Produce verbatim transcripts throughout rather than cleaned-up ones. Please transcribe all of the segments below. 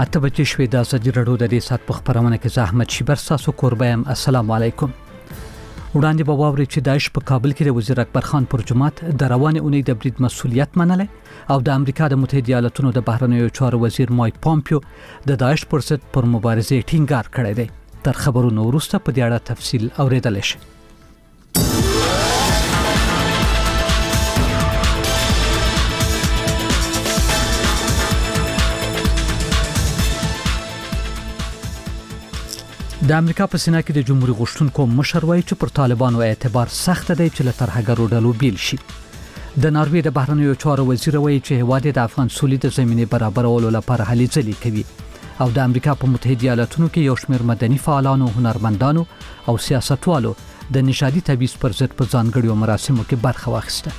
اته بجې شوې د ازادي راډیو د دې سات په خبرونه کې زه احمد شیبر تاسو کوربم. السلام علیکم. وړاندې به واوري چې داعش په کابل کې د وزیر اکبر خان پر جماعت د روانې اونۍ د برید مسؤلیت منله او د امریکا د متحده ایالاتونو د بهرنیو چارو وزیر مایک پامپیو د داعش پر ضد پر مبارزې ټینګار کړی دی. تر خبرونو وروسته په دې اړه تفصیل اوریدل شي. د امریکا په سینا کې د جمهوریت غوښتونکو مشر وایي چې پر طالبانو اعتبار سخت دی چې له ترهګرو ډلو بیل شي. د ناروې د بهرنیو چارو وزیر وایي چې هواد د افغان سولې د زمینې برابرولو لپاره هلې ځلې کوي او د امریکا په متحده ایالاتونو کې یو شمېر مدني فعالانو، هنرمندانو او سیاستوالو د نژادي تبعیض پر ضد په ځانګړو مراسمو کې برخه واخیسته.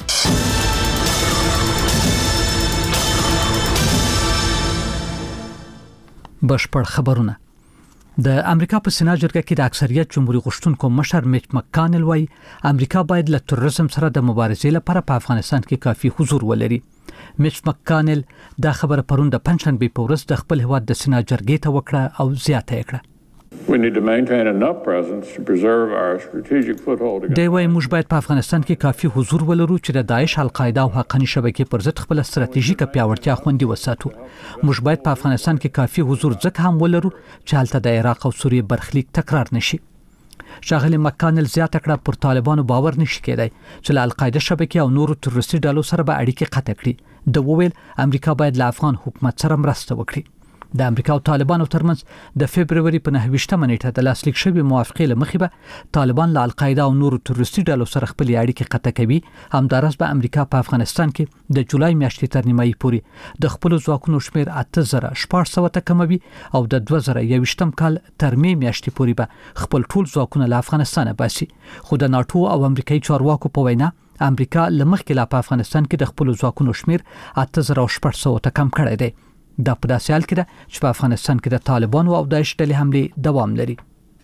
بشپړ خبرونه. د امریکا په سینا جرګه کې د اکثریت جمهوریت غوښتونکو مشر میچ مکانل وایي امریکا باید له تروریزم سره د مبارزې لپاره په افغانستان کې کافي حضور ولري. میچ مکانل دا خبره پرون د پنځشنبه په ورځ د خپل هواد د سینا جرګې ته وکړه او زیاته یې کړه. We need to maintain enough presence to preserve our strategic foothold. دی وايي موږ باید په افغانستان کې کافي حضور ولرو چې د داعش، القاعده او حقاني شبکې پر ضد خپل ستراتیژیکه پیاوړتیا خوندي وساتو. موږ باید په افغانستان کې کافي حضور ځکه هم ولرو چې هلته د عراق او سوریې برخلیک تکرار نشي. شاغلی مکانل زیاته کړه پر طالبانو باور نشي کېدای چې له القاعده شبکې او نورو تروریستي ډلو سره به اړیکې قطع کړي. د وویل امریکا باید له افغان حکومت سره مرسته وکړي. د امریکا او طالبانو ترمنځ د فبرवरी په نهه نیټه د لاسلیک شوی موافقې لمخې به طالبان له القاعده او نورو تروریستي ډلو سره خپل اړیکې قطع کوي. همدارس به امریکا په افغانستان کې د جولای میاشتې تر نیمایي پورې د خپل ځواکونو شمیر اته زره شپږ سوه ته کموي او د دوه زره یوویشتم کال تر می میاشتې پورې به خپل ټول ځواکونه له افغانستانه باسي. خو د ناتو او امریکایي چارواکو په وینا امریکا لمخکې لا په افغانستان کې د خپل ځواکونو شمیر اته زره شپږ سوه ته کم کړی دی. دا په داسې حال کې ده چې په افغانستان کې د طالبانو او داعش ډلې حملې دوام لري.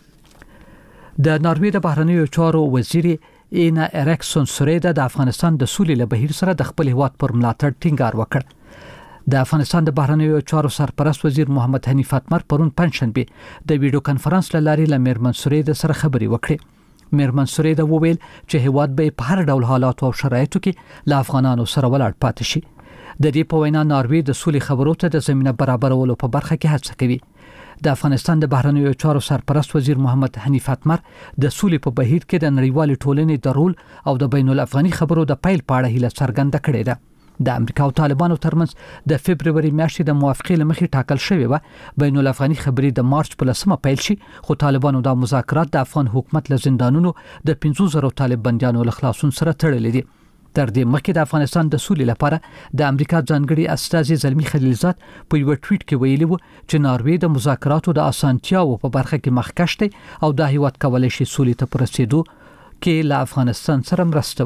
د ناروې د بهرنیو چارو وزیر اینا اریکسون سوریدا د افغانستان د سولې له بهیر سره د خپل هیواد پر ملاتړ ټینګار وکړ. د افغانستان د بهرنیو چارو سرپرست وزیر محمد حنیف اتمر پرون پنځشنبه د ویډیو کانفرنس له لارې له میرمن سوریدا سره خبرې وکړې. میرمن سوریدا وویل چې هیواد به په هر ډول حالات او شرایطو کې له افغانانو سره ولاړ پاتې شي. د دې په وینا ناروې د سولې خبرو ته د زمينه برابرولو په برخه کې هڅه کوي. د افغانستان د بهرنیو چارو سرپرست وزیر محمد حنیف اتمر د سولې په بهیر کې د نړیوال ټولنې د رول او د بین الافغاني خبرو د پیل په اړه هیله څرګنده کړې ده. د امریکا او طالبانو ترمنځ د فبرवरी میاشتې د موافقې لمخې ټاکل شوی و بین الافغاني خبرې د مارچ په لسمه پیل شي، خو طالبانو د مذاکرات د افغان حکومت له زندانونو د پنځه زره طالب بنديانو له خلاصون سره تړلې دي. تر دې مخکې د افغانستان د سولې لپاره د امریکا ځانګړي استازي زلمی خلیلزاد په یو ټویټ کې ویلي و چې ناروې د مذاکراتو د اسانتیاو په برخه کې مخکښ دی او د هیواد کولای شي سولې ته پرسیدو کې له افغانستان سره مرسته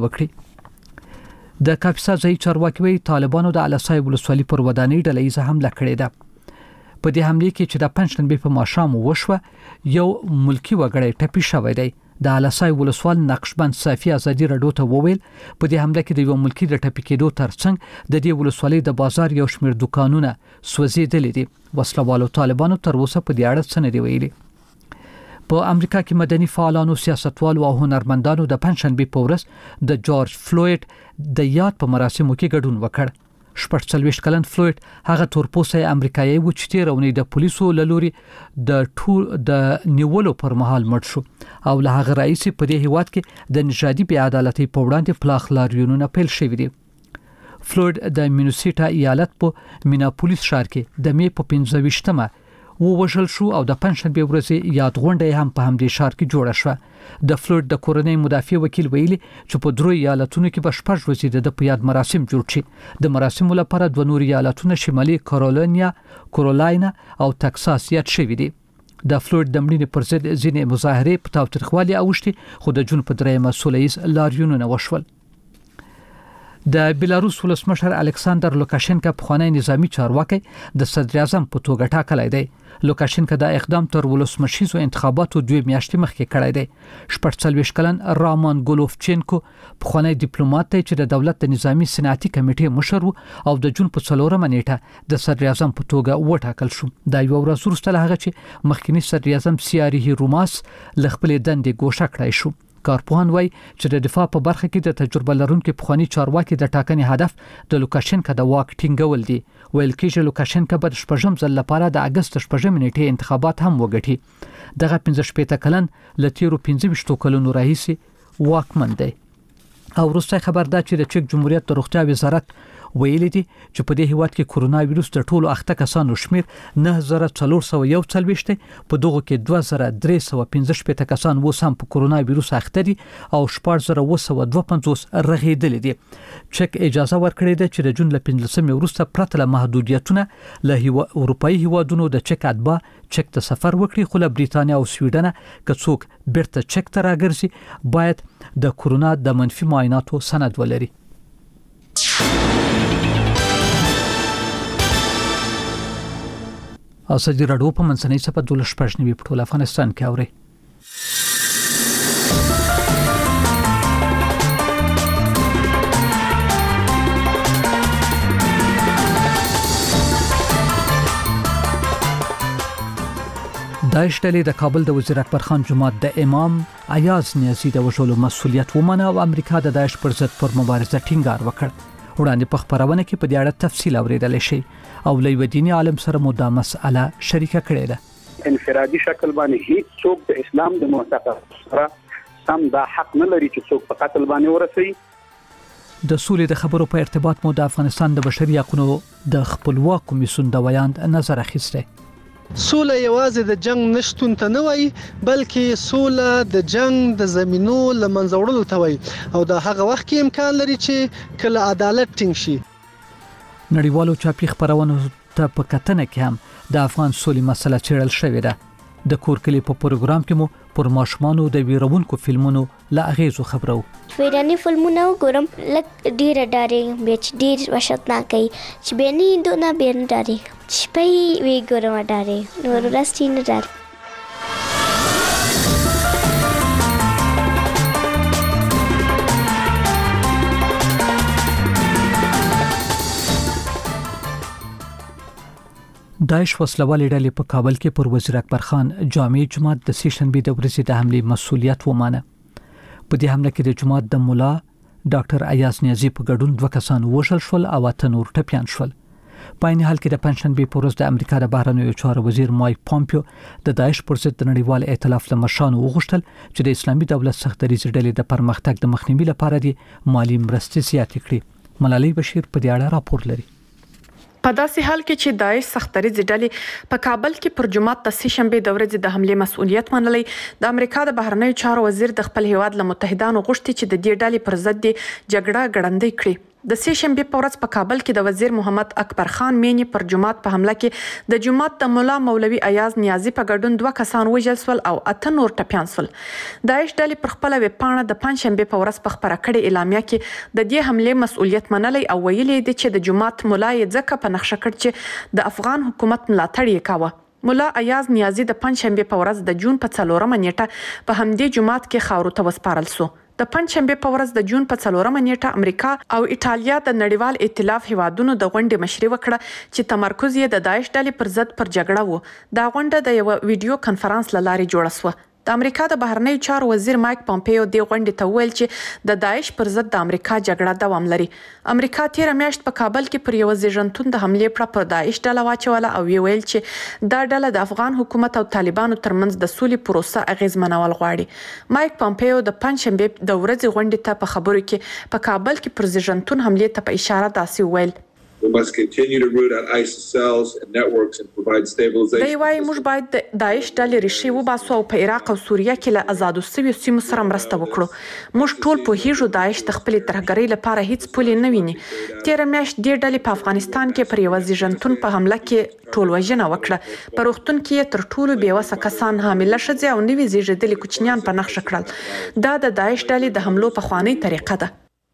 وکړي. د کاپیسا ځای چارواکي وی طالبانو د علسای ولسوالۍ پر ودانۍ ډلهیزه حمله کړې ده. په دې حمله کې چې د پنځشنبه په ماښام وشوه یو ملکی وګړی ټپي شوی دی. د علسای ولسوال نقشبند صافي ازادي راډیو ته وویل په دې حمله کې د یو ملکی د ټپي کېدو ترڅنګ د دې ولسوالۍ د بازار یو شمېر دکانونه سوځېدلي دي. وسلوالو طالبانو تر اوسه په دې اړه څه نه دی ویلي. په امریکا کې مدني فعالانو، سیاستوالو او هنرمندانو د پنځشنبه په ورځ د جورج فلوید د یاد په مراسمو کې ګډون وکړ. شپږ څلوېښت کلن فلوید هغه تورپوستی امریکایي و چې تیرونی د پولیسو لوري د ټول د نیولو پر مهال مړ شو او له هغه رئیس په دې هیواد کې د نژادي بې عدالتۍ په وړاندې پلاخ لاریونونه پیل شوي دي. فلوید د مینوسیټا ایالت په میناپولیس ښار کې د می په پنځه ویشتمه ووژل شو او د پنځشنبه ورځې یاد غونډه هم په همدې ښار کې جوړه شوه. د فلوید د کورنۍ مدافع وکیل ویلي چې په درو ایالتونو کې به شپږ ورځې د په یاد مراسم جوړ شي. د مراسمو لپاره دوه نور ایالتونه شمالي کارولینیا، کارولاینا او تکساس یاد شوي دي. د فلوید د مړینې پر ضد ځینې مظاهرې په تاوتریخوالي اوښتې، خو د جون په دریمه سوله ییز لاریونونه وشول. د بیلاروس ولسمشر الکساندر لوکاشنکا پخوانی نظامی چارواکي د صدر اعظم په توګه ټاکلی دی. لوکاشنکا دا اقدام تر ولسمشریزو انتخاباتو دوه میاشتې مخکې کړی دی. شپږ څلوېښت کلن رامان ګولوفچینکو پخوانی ډیپلوماټ دی چې د دولت د نظامی صنعتي کمیټې مشر او د جون په څلورمه نیټه د صدر اعظم په توګه وټاکل شو. دا یو ورځ وروسته له هغه چې مخکنی صدر اعظم سیاریه روماس له خپلې دندې ګوښه کړای شو. کارپوهان وایي چې د دفاع په برخه کې د تجربه لرونکو پخوانی چارواکي د ټاکنې هدف د لوکاشنکا د واک ټینګول دي. ویل کېږي لوکاشنکا به د شپږم ځل لپاره د اگست شپږم نیټې انتخابات هم وګټي. دغه پنځه شپېته کلن له تیرو پنځه ویشت کلونو راهیسې واکمن دی. او وروسته خبر ده چې د چک جمهوریت د روغتیا وزارت ویلي دي چې په دې هیواد کې کرونا وایروس د ټولو اخته کسانو شمیر نه زره څلور سوه یو څلوېښت دی. په دغه کې دوه زره درې سوه پنځه شپېته کسان اوس هم په کرونا وایروس اخته دي او شپږ زره اوه سوه دوه پنځوس رغېدلي دي. چک اجازه ورکړې ده چې د جون له پنځلسمې وروسته پرته له محدودیتونه له اروپایي هیوادونو د چک اتباع چک ته سفر وکړي. خو له بریتانیا او سویډن که څوک بیرته چک ته راګرځي باید د کرونا د منفي معایناتو سند ولري. او سجی راډیو په منځنۍ صفه دولس شپږ نیوي په ټول افغانستان کې اوري. داعش ډلې د کابل د وزیر اکبر خان جماعت د امام ایاز نیازی د وژلو مسؤلیت ومنه او امریکا د داعش پر ضد پر مبارزه ټینګار وکړ. وړاندې په خبرونه کې په دې اړه تفصیل اوریدل شي او لوی دیني عالم سره مو دا مسأله شریکه کړې ده. انفرادي شکل باندې هیڅ څوک د اسلام د معتقد سره سم دا حق نه لري چې څوک په قتل باندې ورسوي. د سولې د خبرو په ارتباط مو د افغانستان د بشري حقوقو د خپلواک کمیسیون د ویاند نظر اخیسته. سوله یوازې د جنگ نشټون ته نه وای بلکې سوله د جنگ د زمينو لمنځه وړلو ته وای او د هغه وخت کې امکان لري چې کله عدالت ټینګ شي. نړیوالو چاپی خبرونو ته په کتنه کې هم د افغان سولې مسله چیرل شوې ده. د کور کلی په پروګرام کې مو پر ماشومانو د ویرونکو فلمونو لا اغیزو خبرو. ویرانی فلمونه وګورم لکه ډیر ډارې بیچ ډیر وحشتناک کوي چې بیني دونه بین ډارې شپې وی ګورم ډارې نور راستي نه ډارې. داعش وسلوالې ډلې په کابل کې پر وزیر اکبر خان جامع جماعت د سې شنبې د ورځې د حمله مسؤلیت ومانه. په دې حمله کې د جماعت د مولا ډاکټر ایاز نیازی په ګډون دوه کسان وژل شول او اته نور ټپيان شول. په عین حال کې د پنځشنبې په ورځ د امریکا د بهرنیو چارو وزیر مایک پامپیو د داعش پر ضد د نړیوال ائتلاف له مشرانو وغوښتل چې د اسلامي دولت سختدریځ ډلې د پرمختګ د مخنیوي لپاره د مالی مرستې زیاتې کړي. ملالۍ بشیر په دې اړه راپور لري. په داسې حال کې چې داعش سختدریځ ډلې په کابل کې پر جماعت د سې شنبې د ورځې د حمله مسؤلیت منلي، د امریکا د بهرنیو چارو وزیر د خپل هیواد له متحدانو غوښتي چې د دې ډلې پر ضد جګړه ګړندۍ کړي. د سې شنبې په ورځ په کابل کې د وزیر محمد اکبر خان مینی پر جماعت په حمله کې د جماعت د مولا مولوي ایاز نیازی په ګډون دوه کسان وژل شول او اته نور ټپيان شول. داعش ډلې پر خپل ویب پاڼه د پنځشنبې په ورځ په خبره کړې اعلامیه کې د دې حمله مسؤلیت منلي او ویلي دي چې د جماعت مولا یې ځکه په نقشه کړ چې د افغان حکومت ملاتړ یې کاوه. مولا ایاز نیازی د پنځشنبې په ورځ د جون په څلورمه نیټه په همدې جماعت کې خاورو ته وسپارل شو. د پنځشنبې په ورځ د جون په څلورمه نیټه امریکا او ایټالیا د نړیوال ائتلاف هیوادونو د غونډې مشري وکړه چې تمرکز یې د داعش ډلې پر ضد پر جګړه و. دا غونډه د یو ویډیو کانفرنس له لارې جوړه شوه. د امریکا د بهرنیو چارو وزیر مایک پامپیو د غونډې ته ویل چې د داعش پر ضد د امریکا جګړه دوام لري. امریکا تیر میاشت په کابل کې پر یو زیږنتون د حمله پر پر داعش ډله واچوله او ویل چې دا ډله د افغان حکومت او طالبانو ترمنځ د سولې پروسه اغیزمنول غواړي. مایک پامپیو د پنځشنبې د ورځې غونډې ته په خبرو کې په کابل کې پر زیږنتون حمله ته په اشاره داسې ویل: We must continue to root out ISIS cells and networks and provide stabilization. دی وايي موږ باید د داعش ډلې ریښې وباسو او په عراق او سوریه کې له آزادو شویو سیمو سره مرسته وکړو. موږ ټول پوهیږو داعش د خپلې ترهګرۍ لپاره هیڅ پولې نه ویني. تیر میاشت دې ډلې په افغانستان کې پر یو زیږنتون په حمله کې ټول وژنه وکړه. په روغتون کې تر ټولو بیوسه کسان حامله ښځې او نوي زیږیدلي کوچنیان په نښه کړل. دا د داعش ډلې د حملو په خواني طریقه ده.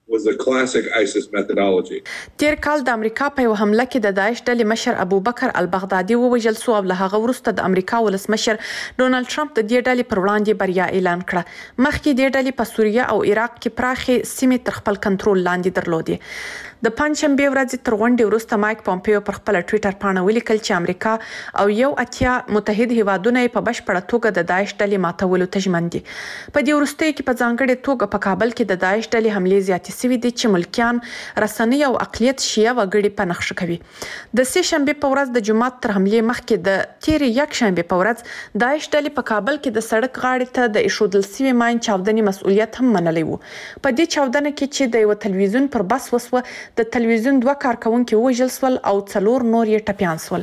was the classic ISIS methodology. تیر کال د امریکا په یو حمله کې د داعش ډلې مشر ابوبکر البغدادي ووژل شو او له هغه وروسته د امریکا ولسمشر ډونالد ټرمپ د دې ډلې پر وړاندې بریا اعلان کړه. مخکې د ډلې په سوریه او عراق کې پراخې سیمې تر خپل کنټرول لاندې درلودې. د پنځشنبه ورځې تر غونډې وروسته مایک پومپیو پر خپل ټوئیټر باندې ولیکل چې امریکا او یو اتیا متحد هیوادونه په بشپړه توګه د داعش ډلې ماتولو ته ژمن دي. په دې وروستۍ کې په ځانګړې توګه په کابل کې د داعش ډلې حملې زیاتې شوې دي چې ملکیان، رسنۍ او اقلیت شیعه وګړي په نقش کوي. د سه شنبه په ورځ د جمعه تر حملې مخکې د تیرې یک شنبه په ورځ داعش ډلې په کابل کې د سړک غاړې ته د ایښودل شوي ماین چاودنې مسؤلیت هم منلی وو. په دې چاودنه کې چې د یو تلویزیون پر بس وسوه، د تلویزیون دوه کارکونکي وژل شول او څلور نور یې ټپیان شول.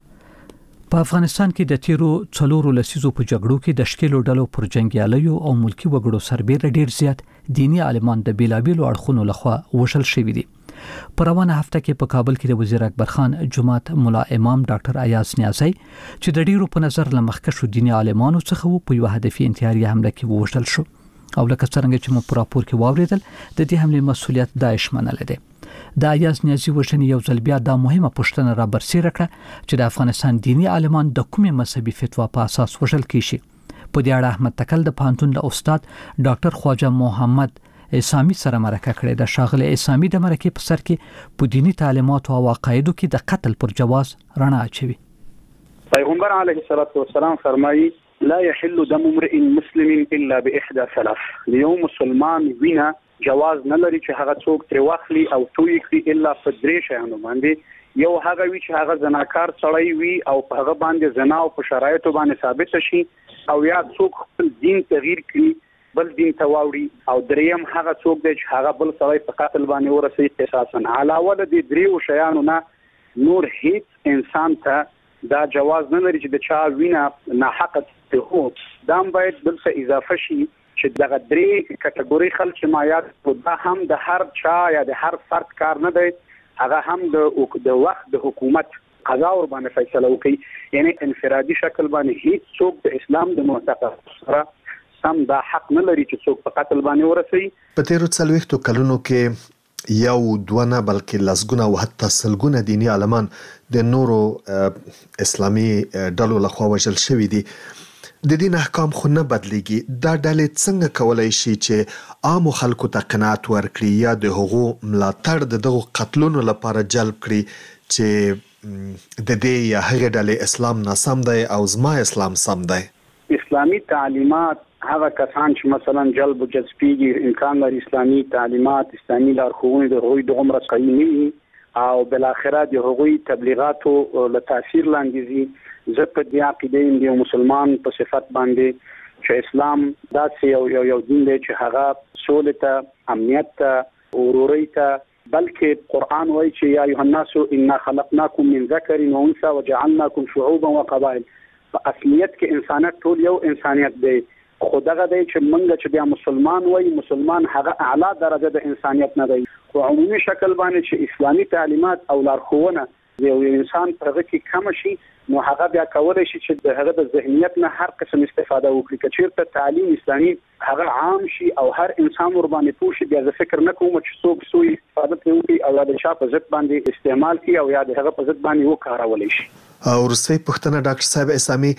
په افغانستان کې د تیرو څلورو لسیزو په جګړو کې د شکلو ډلو پر جنگیالیو او ملکی وګړو سربېره ډیر زیات دینی عالمان د بیلابیلو اړخونو لخوا وژل شوي دي. په روانه هفته کې په کابل کې د وزیر اکبر خان جماعت مولا امام ډاکټر ایاز نیازی چې د ډیرو په نظر لمخکشو دینی عالمانو څخه په یو هدفي انتحاري حمله کې وژل شو او لکه څنګه چې مو په راپور کې واوریدل د دې حملې مسؤلیت داعش منل دي. د ایاز نیازی وژنې یو ځل بیا د مهمه پوښتنه را برسېره کړه چې د افغانستان دینی عالمان د کومې مذهبي فتوا په اساس وژل کیږي. په دې اړه احمد تکل د پانتون د استاد ډاکټر خواجه محمد اسامي سره مرکه کړې. د شاغله اسامي د مرکې په سر کې په دینی تعلیمات او عقایدو کې د قتل پر جواز رڼا اچوي. پیغمبر علیه الصلاة والسلام فرمایي لا يحل دم امرئ مسلم الا باحدى ثلاث. یو مسلمان وینا جواز نه لري چې هغه څوک تر واخلي او توي کړي الا په درې شیانو باندې. یو هغه وی چې هغه زناکار سړی وي او په هغه باندې زنا او په شرایطو باندې ثابت شي، او یا څوک خپل دین تغییر کړي بل دین ته واوړي، او دریم هغه څوک دی چې هغه بل سړی په قتل باندې ورسي قصاصا. علاوه د دې دریو شیانو نه نور هیڅ انسان ته دا جواز نه لري چې د چا وینا ناحقه ته هو. دا باید بل څه اضافه شي چې دغه درې کټګوري خلک مایات دا هم د هر چا یا د هر فرد کار نه دی، هغه هم د د وخت د حکومت قضا ور باندې فیصله وکړي. یعنی انفرادي شکل باندې هیڅ څوک د اسلام د معتقد سره سم دا حق نه لري چې څوک په قتل باندې ورسي. په تیرو څلوېښتو کلونو کې یو دوه بلکې لسګونه او حتی سلګونه دینی عالمان د نورو اسلامي ډلو لخوا وژل شوي دي. د دین احکام خو نه بدلیږي. دا ډلې څنګه کولای شي چې عام خلکو ته قناعت ورکړي یا د هغو ملاتړ د دغو قتلونو لپاره جلب کړي چې د دې یا هغه ډلې اسلام ناسم دی او زما اسلام سم دی؟ اسلامي تعلیمات هغه کسان چې مثلا جلب و جذبېږي امکان لري اسلامي تعلیمات اسلامي لارښوونې د هغوی د عمر قیمي او بالاخره د هغوی تبلیغاتو له تاثیر لاندې ځي. زه په دې عقیده یم د مسلمان په صفت باندې چې اسلام داسې یو یو یو دین دی چې هغه سولې ته، امنیت ته، ورورۍ ته، بلکې قرآن وایي چې یا ایها الناس انا خلقناکم من ذکر و انثى وجعلناکم شعوبا وقبائل. په اصلیت کې انسانیت ټول یو انسانیت دی، خو دغه دی چې موږ چې بیا مسلمان وایي مسلمان هغه اعلی درجه د انسانیت نه دی. خو عمومي شکل باندې چې اسلامي تعلیمات او لارښوونه یو انسان په هغه کې کم شي، نو هغه بیا کولای شي چې د هغه د ذهنیت نه هر قسم استفاده وکړي. که چیرته تعلیم اسلامي هغه عام شي او هر انسان ور باندې پوه شي، بیا زه فکر نه کوم چې څوک سوء استفاده کوي او د شا په ضد باندې استعمال کوي او یا د هغه په ضد باندې وکارول شي. او رسې پښتنه ډاکټر صاحب اسامي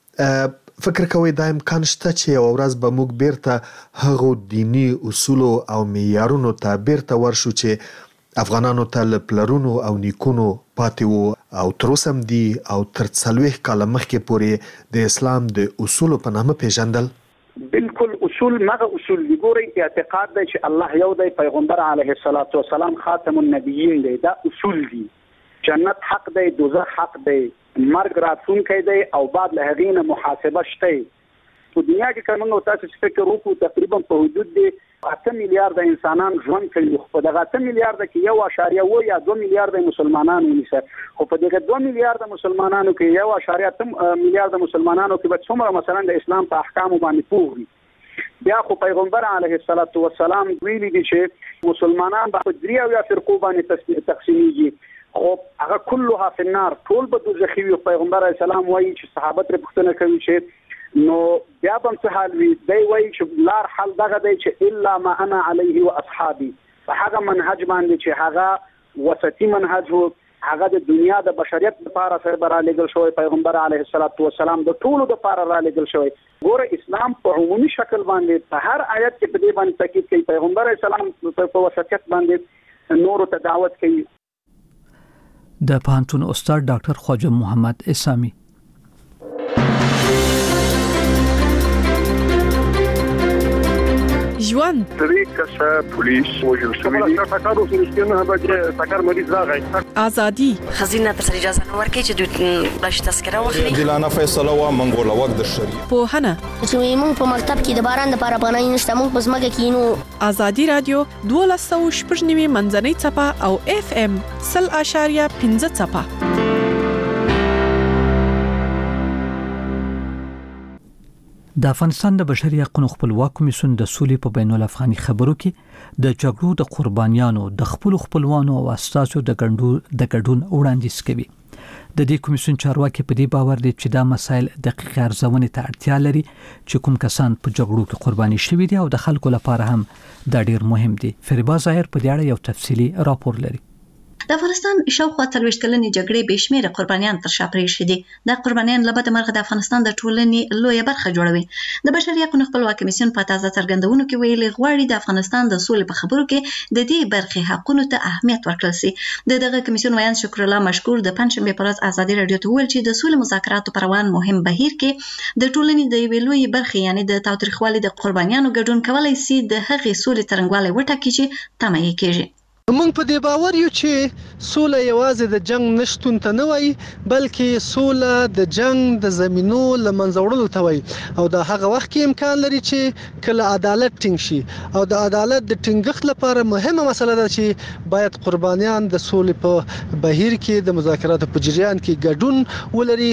فکر کوي دا امکان شته چې یو ورځ به موږ بیرته هغو دینی اصولو او معیارونو ته بیرته ورشو چې افغانانو ته له پلرونو او نیکونو پاتې وو او تر اوسه هم دي او تر څلوېښت کاله مخکې پورې د اسلام د اصولو په نامه پیژندل؟ بالکل اصول مغه اصول دی. ګورئ اعتقاد دی چې الله یو دی، پیغمبر علیه الصلاة والسلام خاتم النبیین دی. دا اصول دي. جنت حق دی، دوزخ حق دی، مرګ راتلونکی دی او بعد له هغې نه محاسبه شته. په دنیا کې که موږ تاسو چې فکر وکړو تقریبا په حدود دی اته میلیارده انسانان ژوند کوي، خو په دغه اته میلیارده کې یو اشاریه اوه یا دوه میلیارده مسلمانان ونیسه، خو په دغه دوه میلیارده مسلمانانو کې یو اشاریه اته میلیارده مسلمانانو کې به څومره مثلا د اسلام په احکامو باندې پوه وي. بیا خو پیغمبر علیه الصلاة والسلام ویلي دي چې مسلمانان به په درې اویا فرقو باندې تقسیمیږي، خو هغه كلها فی النار، ټول به دوزخي وي. پیغمبر علیه السلام وایي چې صحابه ترې پوښتنه کوي چې نو بیا به څه حال وي؟ دی وایي چې لار حل دغه دی چې الا ما انا علیه و اصحابي، په هغه منهج باندې چې هغه وسطي منهج وو، هغه د دنیا د بشریت لپاره سره را لېږل شوی، پیغمبر علیه الصلاۃ والسلام د ټولو لپاره را لېږل شوی. ګوره اسلام په عمومي شکل باندې په هر آیت کې په دې باندې تاکید کوي، پیغمبر علیه السلام په وسطیت باندې نورو ته دعوت کوي. د پوهنتون استاد ډاکټر خواجه محمد اسامي. ژوند درې کسه پولیس وژل شوي دي. ټاکارو سره به ټاکار مریض راغی. ازادي خزینه تر سره اجازه نه ورکړي چې دوی بلش تذکره واخلي. دلانه فیصله وا منګول وخت د شری. پوهنه چې موږ په مکتب کې د باران لپاره پناه نشته، موږ په ځمکه کې نو. ازادي رادیو دولس سوه شپږ نوي منځنۍ څپه او اف ام سل اشاریه پنځه څپه. د افغانستان د بشري حقوقو خپلواک کمیسیون د سولې په بین الافغاني خبرو کې د جګړو د قربانیانو د خپل خپلوانو او اساسو د ګډون د ګډون وړاندیز کوي. د دې کمیسیون چارواکي په دې باور دي چې دا مسایل دقیق ارزونې ته اړتیا لري چې کوم کسان په جګړو کې قرباني شوي دي او د خلکو لپاره هم دا ډیر مهم دي. فریبا ظاهر په دې اړه یو تفصیلی راپور لري. د افغانستان شاوخوا څلوېښت کلنې جګړې بې شمېره قربانیان تر شا پرېښي دي. دا قربانیان له بده مرغه د افغانستان د ټولنې لویه برخه جوړوي. د بشري حقوقو خپلواک کمیسیون په تازه څرګندونو کې ویلي غواړي د افغانستان د سولې په خبرو کې د دې برخې حقونو ته اهمیت ورکړل شي. د دغه کمیسیون ویان شکر الله مشکور د پنځشنبه پر ورځ ازادي رادیو ته ویل چې د سولې مذاکراتو پر روان مهم بهیر کې د ټولنې د یوې لویې برخې یعنی د تاوتریخوالي د قربانیانو ګډون کولای شي د هغې سولې څرنګوالی وټاکي چې تمه یې کېږي. موږ په دې باور یو چې سوله یوازې د جنگ نشټون ته نه وایي، بلکې سوله د جنگ د زمینو له منځه وړلو ته وایي، او دا هغه وخت کې امکان لري چې کله عدالت ټینګ شي. او د عدالت د ټینګښت لپاره مهمه مسله ده چې باید قربانیان د سولې په بهیر کې د مذاکراتو په جریان کې ګډون ولري،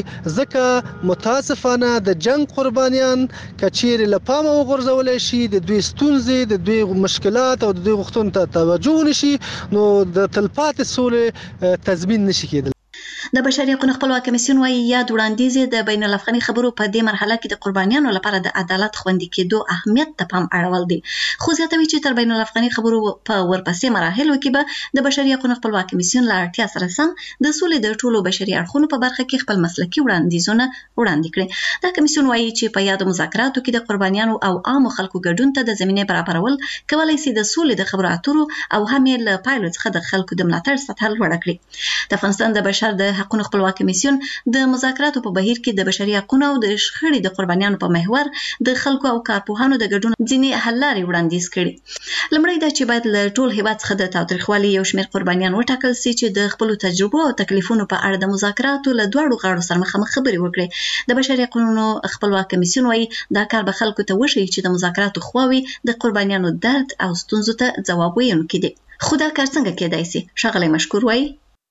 ځکه متاسفانه د جنگ قربانیان کچیر له پامه وغورځول شي، د دوی ستونزې، د دوی مشکلات او د دوی غوښتنو ته توجه نشي، نو د تلپاتې سولې تضمین نشي کېدل. د بشري حقوقو خپلواک کمیسیون وايي یاد وړاندیز د بین الافغاني خبرو په دې مرحله کې د قربانیانو لپاره د عدالت خوندي کېدو اهمیت ته پام اړول دي. خو زیاتوي چې تر بین الافغاني خبرو په ورپسې مراحلو کې به د بشري حقوقو خپلواک کمیسیون له اړتیا سره سم د سولې د ټولو بشري اړخونو په برخه کې خپل مسلکي وړاندیزونه وړاندې کړي. دا کمیسیون وايي چې په یادو مذاکراتو کې د قربانیانو او عامو خلکو ګډون ته د زمینه برابرول کولای شي د سولې د خبرو اترو او هم له پایلو څخه د خلکو د ملاتړ سطح لوړه کړي. د افغانستان د بشر د حقوقو خپلواک کمیسیون د مذاکراتو په بهیر کې د بشري حقوقو او د شخړې د قربانیانو په محور د خلکو او کارپوهانو د ګډون ځینې حل لارې وړاندیز کړي. لومړی دا چې باید له ټول هیواد څخه د تاوتریخوالي یو شمېر قربانیان وټاکل شي چې د خپل تجربو او تکلیفونو په اړه د مذاکراتو له دواړو غاړو سره مخامخ خبرې وکړي. د بشري حقوقو خپلواک کمیسیون وايي دا کار به خلکو ته وښيي چې د مذاکراتو خواوې د قربانیانو درد او ستونزو ته ځواب ویونکي دي. خو دا کار څنګه کېدای شي؟ ښاغلی مشکور وايي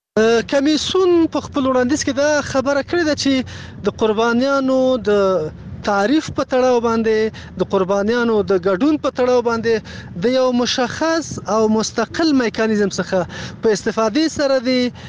کمیسیون په خپل وړاندیز کې دا خبره کړې ده چې د قربانیانو د تعریف په تړاو باندې، د قربانیانو د ګډون په تړاو باندې د یو مشخص او مستقل میکانیزم څخه په استفادې سره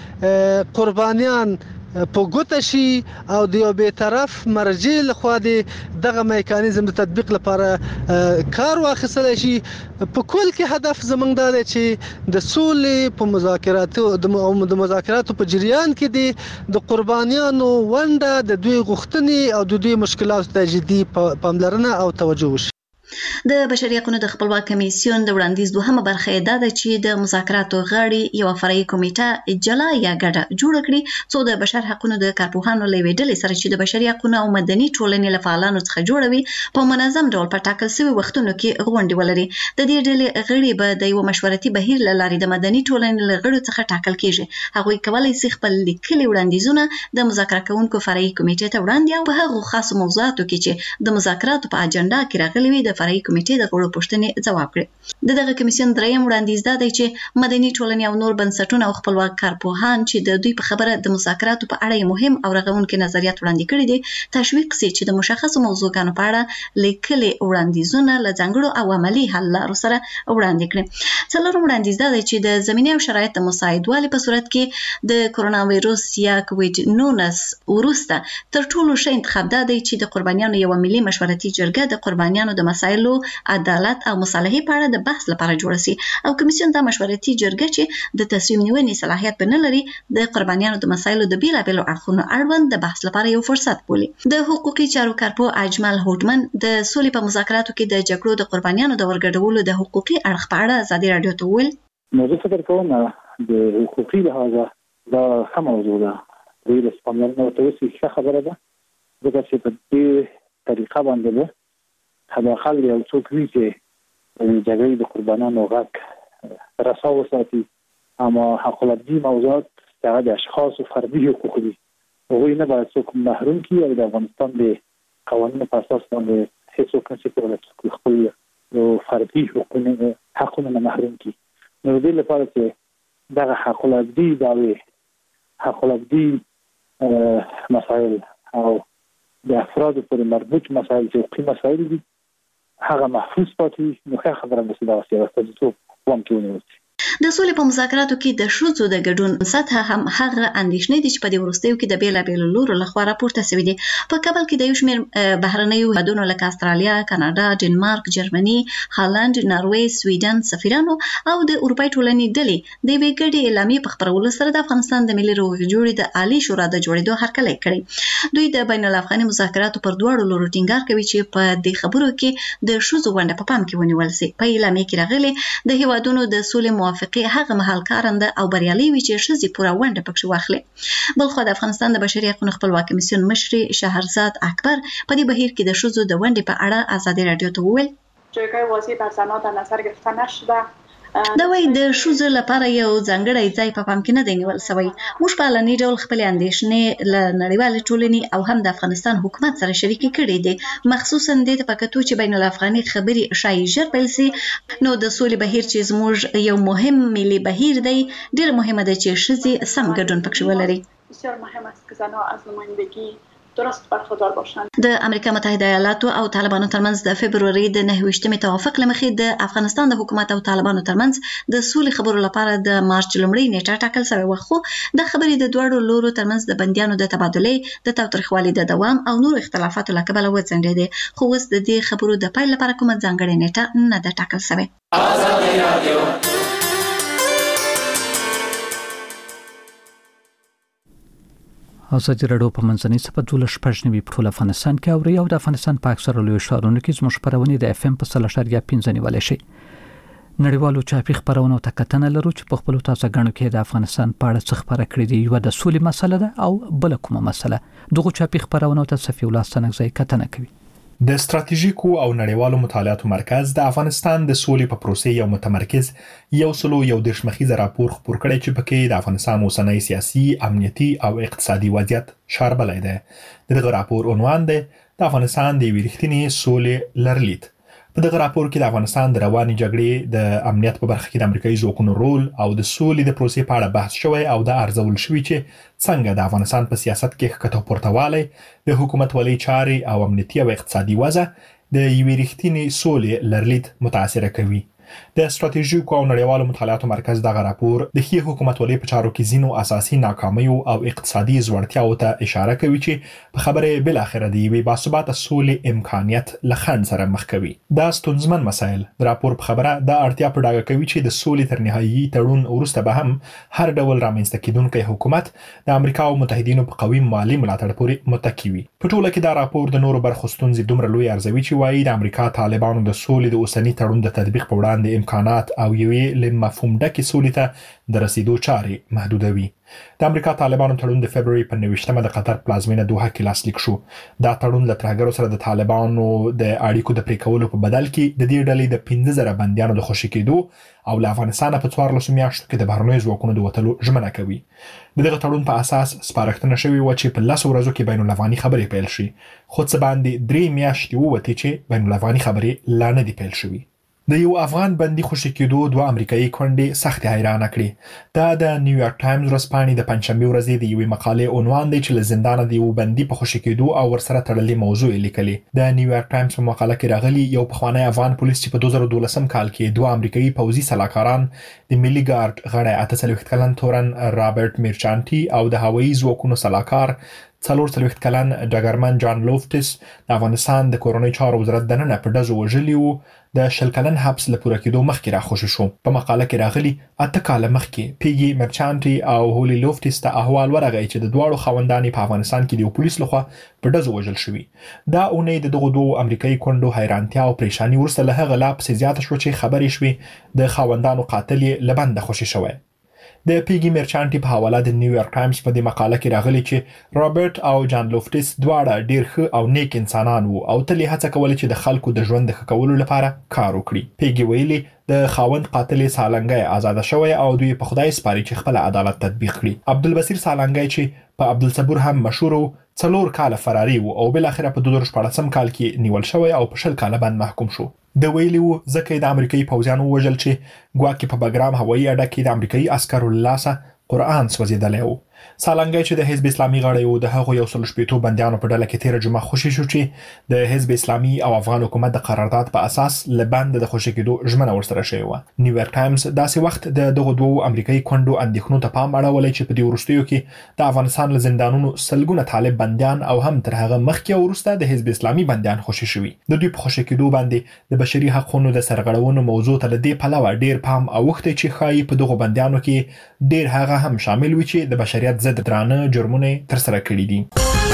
د قربانیان په ګوته شي او د یو بی‌طرف مرجع لخوا دغه میکانیزم د تطبیق لپاره کار واخیستل شي. په کل کې هدف زمونږ دا دی چې د سولې په مذاکراتو د مذاکراتو په جریان کې د قربانیانو ونډه، د دوی غوښتنې او د دوی مشکلاتو ته جدي پاملرنه او توجه وشي. د بشري حقوقو د خپلواک کمیسیون د وړاندیز دوهمه برخه دا ده چې د مذاکراتو غړي یو فرعي کمیټه جلا یا ګډه جوړ کړي څو د بشر حقوقو د کارپوهانو له ویډلې سره چې د بشري حقوقو او مدني ټولنې له فعالانو څخه جوړوي په منظم ډول په ټاکل شوي وختونو کې غونډې ولري. د دې ډلې غړي به د یو مشورتي بهیر له لارې د مدني ټولنې له غړو څخه ټاکل کیږي. هغوی کولی شي خپل لیکلي وړاندیزونه د مذاکره کوونکو فرعي کمیټې ته وړاندې او په هغو خاصو موضوعاتو کې چې د مذاکراتو په اجنډا کې راغلي وي د فرعي کمیټې د غړو پوښتنې ځواب کړي. د دغه کمیسیون دریم وړاندیز دا دی چې مدني ټولنې او نور بنسټونه او خپلواک کارپوهان چې د دوی په خبره د مذاکراتو په اړه مهم او رغونکي نظریات وړاندې کړي دي تشویق شي چې د مشخصو موضوعاتو په اړه لیکلي وړاندیزونه له ځانګړو او عملی حل لارو سره وړاندې کړي. څلورم وړاندیز دا دی چې د زمینې او شرایط د مساعدوالي په صورت کې د کرونا وایروس یا کووډ نولس وروسته تر ټولو ښه انتخاب دا دی چې د قربانیانو یو ملي مشورتي جرګه د قربانیانو د مسایلو مسایلو عدالت او مصالحې په اړه د بحث لپاره جوړ شي او کمیسیون د مشورتي جرګه چې د تصمیم نیونې صلاحیت بنه لري د قربانیانو د مسایلو د بیلابېلو اړخونو اړوند د بحث لپاره یو فرصت بولي. د حقوقي چارو کارپو اجمل هوډمن د سولې په مذاکراتو کې د جګړو د قربانیانو د ورګډولو د حقوقي اړخ په اړه ازادي رادیو ته وویل نو زه فکر کوم د حقوقي لحاظه دا ښه موضوع ده. د سپملنه ته وسی ښه خبره ده ځکه چې په دې طریقه باندې به حداقل یو څوک وي چې د جګړې د قربانیانو غږ رسا وساتي. اما حق العبدي موضوعات چې د اشخاص او فردي حقوق دي هغوی نه باید څوک محروم کړي او د افغانستان د قوانینو په اساس باندې هیڅوک نشي کولی چې خپل فردي حقوقونه حقونه محروم کړي. نو د دې لپاره چې دغه حق العبدي داوی حق العبدي مسائل او د افرادو پر مربوط مسائل چې حقوقي مسائل دي هغه محفوظ پاتې نو ښه خبره ده چې دا سیاست ته پام کې ونیول شي. د سولې په مذاکراتو کې د ښځو د ګډون سطح هم هغه اندېښنې دي چې په دې وروستیو کې د بیلابېلو لورو لخوا راپورته شوي دي. په کابل کې د یو شمېر بهرنیو هیوادونو لکه استرالیا، کاناډا، ډنمارک، جرمني، هالند، ناروې، سویډن سفیرانو او د اروپای ټولنې ډلې د یوې ګډې اعلامیې په خپرولو سره د افغانستان د ملي روغې جوړې د عالي شورا د جوړېدو هرکلی کړی. دوی د بین الافغاني مذاکراتو پر دواړو لورو ټینګار کوي چې په دې خبرو کې د ښځو ونډه په پام کې ونیول شي. په اعلامیې کې راغلي د هیوادونو د سولې موافقې هغه مهال کارنده او بریالي وي چې ښځې پوره ونډه پکې واخلي. بلخو د افغانستان د بشري حقوقو خپلواک کمیسیون مشرې شهرزاد اکبر په دې بهیر کې د ښځو د ونډې په اړه ازادي رادیو ته وویل جایگاه واضحی بر زنان در نظر گرفته نشده. دا وایي د ښځو لپاره یو ځانګړی ځای په پام کې نه دی نیول شوی. موږ په علني ډول خپلې اندېښنې له نړیوالې ټولنې او هم د افغانستان حکومت سره شریکې کړې دي، مخصوصا دې ته په کتو چې بین الافغاني خبرې ښایي ژر پیل شي. نو د سولې بهیر چې زموږ یو مهم ملي بهیر دی ډېر مهمه ده چې ښځې سم ګډون پکې ولري. بسیار مهم است که زنها از نمایندگی درست برخوردار باشند. د امریکا متحده ایالاتو او طالبانو ترمنځ د فبروري د نهه ویشتمې توافق لمخې د افغانستان د حکومت او طالبانو ترمنځ د سولې خبرو لپاره د مارچ لومړۍ نیټه ټاکل شوې وه، خو د خبرې د دواړو لورو ترمنځ د بندیانو د تبادلې د تاوتریخوالي د دوام او نورو اختلافاتو له کبله وځنډېدې. خو اوس د دې خبرو د پیل لپاره کومه ځانګړې نیټه نه ده ټاکل شوې. ازادي رادیو ازادي رادیو په منځنۍ صفحه دولس شپږ نوي په ټول افغانستان کې اوري او د افغانستان په اکثره لوی ښارونو کې زموږ خبرونه د اف ام په سل اشاریه پنځه نیولای شي. نړیوالو چاپی خبرونو ته کتنه لرو چې په خپل تازه غنو کې د افغانستان په اړه څه خبره کړې دي. یو د سولې مسله ده او بل کومه مسله. دغه چاپی خبرونو ته صفی الله سنګزی کتنه کوي. د ستراتیژیکو او نړیوالو مطالعاتو مرکز د افغانستان د سولې په پروسې یو متمرکز یو سلو یو دیرش مخیزه راپور خپور کړی چې پکې د افغانستان اوسنۍ سیاسي، امنیتي او اقتصادي وضعیت شاربلای دی. دغه راپور عنوان دی د افغانستان د ویښتینې سولې لرلید. په دغه راپور کې د افغانستان د رواني جګړې د امنیت په برخه کې د امریکایي ځواکونو رول او د سولې د پروسې په اړه بحث شوی او د ارزول شوی چې څنګه د افغانستان په سیاست کې ښکته پورته والی د حکومتولۍ چارې او امنیتي او اقتصادي وضع د یوې رښتینې سولې لرلید متاثره کوي. د ستراتیژیکو او نړیوالو مطالعاتو مرکز دغه راپور د ښې حکومتولۍ په چارو کې ځینو اساسي ناکامیو او اقتصادي ځوړتیاو ته اشاره کوي چې په خبره بل اخر د یوې باثباته سولې امکانیت له خنډ سره مخ کوي. دا ستونزمن مسایل د راپور په خبره د اړتیا په ډاګه کوي چې د سولې تر نهایي تړون وروسته به هم هر ډول رامنځته کېدونکی حکومت د امریکا او متحدینو په قوي مالي ملاتړ پورې متکی وي. په ټوله کې دا راپور د نورو برخو ستونزې دومره لوی ارزوي چې وایي د امریکا طالبانو د سولې د اوسني تړون د تطبیق په وړاندې د امکانات او یوې له مفهوم ډکې سولې ته د رسیدو چارې محدودوي. د امریکا طالبانو تړون د فبروري په نوي د قطر پلازمینه دوحه کې لاسلیک شو. دا تړون له ترهګرو سره د طالبانو د اړیکو د پرې کولو په بدل کې د دې ډلې د پنځه زره بندیانو د خوشي کېدو او له افغانستان په څوارلسو میاشتو کې د بهرنیو ځواکونو د وتلو ژمنه کوي. د دغه تړون په اساس سپارښتنه شوې و چې په لسو ورځو کې بین الافغاني خبرې پیل شي، خو څه باندې درې میاشتې ووتې چې بین الافغاني خبرې لا نه دي پیل شوي. د یو افغان بندي خوشي کېدو دوه امریکایي کونډې سخت حیرانه کړې. دا د نیویارک ټایمز ورځپاڼې د پنځشنبې ورځې د یوې مقالې عنوان دی چې له زندانه د یو بندي په خوشي کېدو او ورسره تړلې موضوع لیکلې. د نیویارک ټایمز په مقاله کې راغلي یو پخوانی افغان پولیس چې په دوه زره دولسم کال کې دوه امریکایي پوځي سلاکاران د ملي ګارد غړی اته څلوېښت کلن تورن رابرټ میرچانټي او د هوایي ځواکونو سلاکار څلور څلوېښت کلن ډګرمن جان لوفټس د افغانستان د کورنۍ چارو وزارت دننه په ډزو وژلی وو د شل کلن حبس له پوره کېدو مخکې راخوشي شو. په مقاله کې راغلي اته کاله مخکې پیګي مرچانټي او هولي لوفټس ته احوال ورغی چې د دواړو خاوندانې په افغانستان کې د پولیس لخوا په ډزو وژل شوي. دا اونۍ د دغو دوه امریکایي کونډو حیرانتیا او پریشانی ورسره له هغه لا پسې زیاته شو چې خبرې شوې د خاوندانو قاتل یې له بنده خوشي شوی. د پیګي مرچانټي په حواله د نیویارک ټایمز په دې مقاله کې راغلي چې رابرټ او جان لوفټس دواړه ډیر ښه او نیک انسانان وو او تل هڅه کوله چې د خلکو د ژوند د ښه کولو لپاره کار وکړي. پیګي ویلي د خاوند قاتل سالنګي آزاد شوی او دوی په خدای سپاري چې خپل عدالت تطبیق کړي. عبدالبصیر سالنګي چې په عبدالصبور هم مشهور وو څلور کاله فراری وو او بل اخره په دوه زره شپاړسم کال کې نیول شوی او په شل کاله باندې محکوم شو. د ویلیو ځکه د امریکایي پوځیانو وژل چې ګواکې په بګرام هوایي اډه کې د امریکایي عسکرو لاسه قرآن سوځیدلی و. سالنګي چې د حزب اسلامي غړی و د هغو یو سل شپېتو بندیانو په ډله کې تیر جمعه خوشي شو چې د حزب اسلامي او افغان حکومت د قرارداد په اساس لبند د خوشي کېدو ژمنه ورسره شوی و. نیویارک ټایمز داسې وخت د دغه دوه امریکایي کونډو اندېښنو ته پام اړولی چې په دې وروستیو کې د افغانستان له زندانونو سلګونه طالب بندیان او هم تر هغه مخکې او وروسته د حزب اسلامي بندیان خوشي شوي. د دوی په خوشي کېدو باندې د بشري حقوقو د سرغړونو موضوع ته له دې پلوه ډیر پام اوښتی چې ښایي په دغه بندیانو کې ډیر هغه هم شامل وي چې د بشریت ضد درانه جرمونه تر سره کړي دي.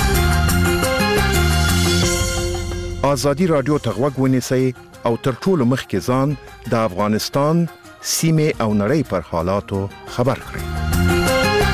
ازادي رادیو ته غوږ ونیسئ او تر ټولو مخکې ځان د افغانستان سیمه او نړۍ پر حالاتو خبر کړئ.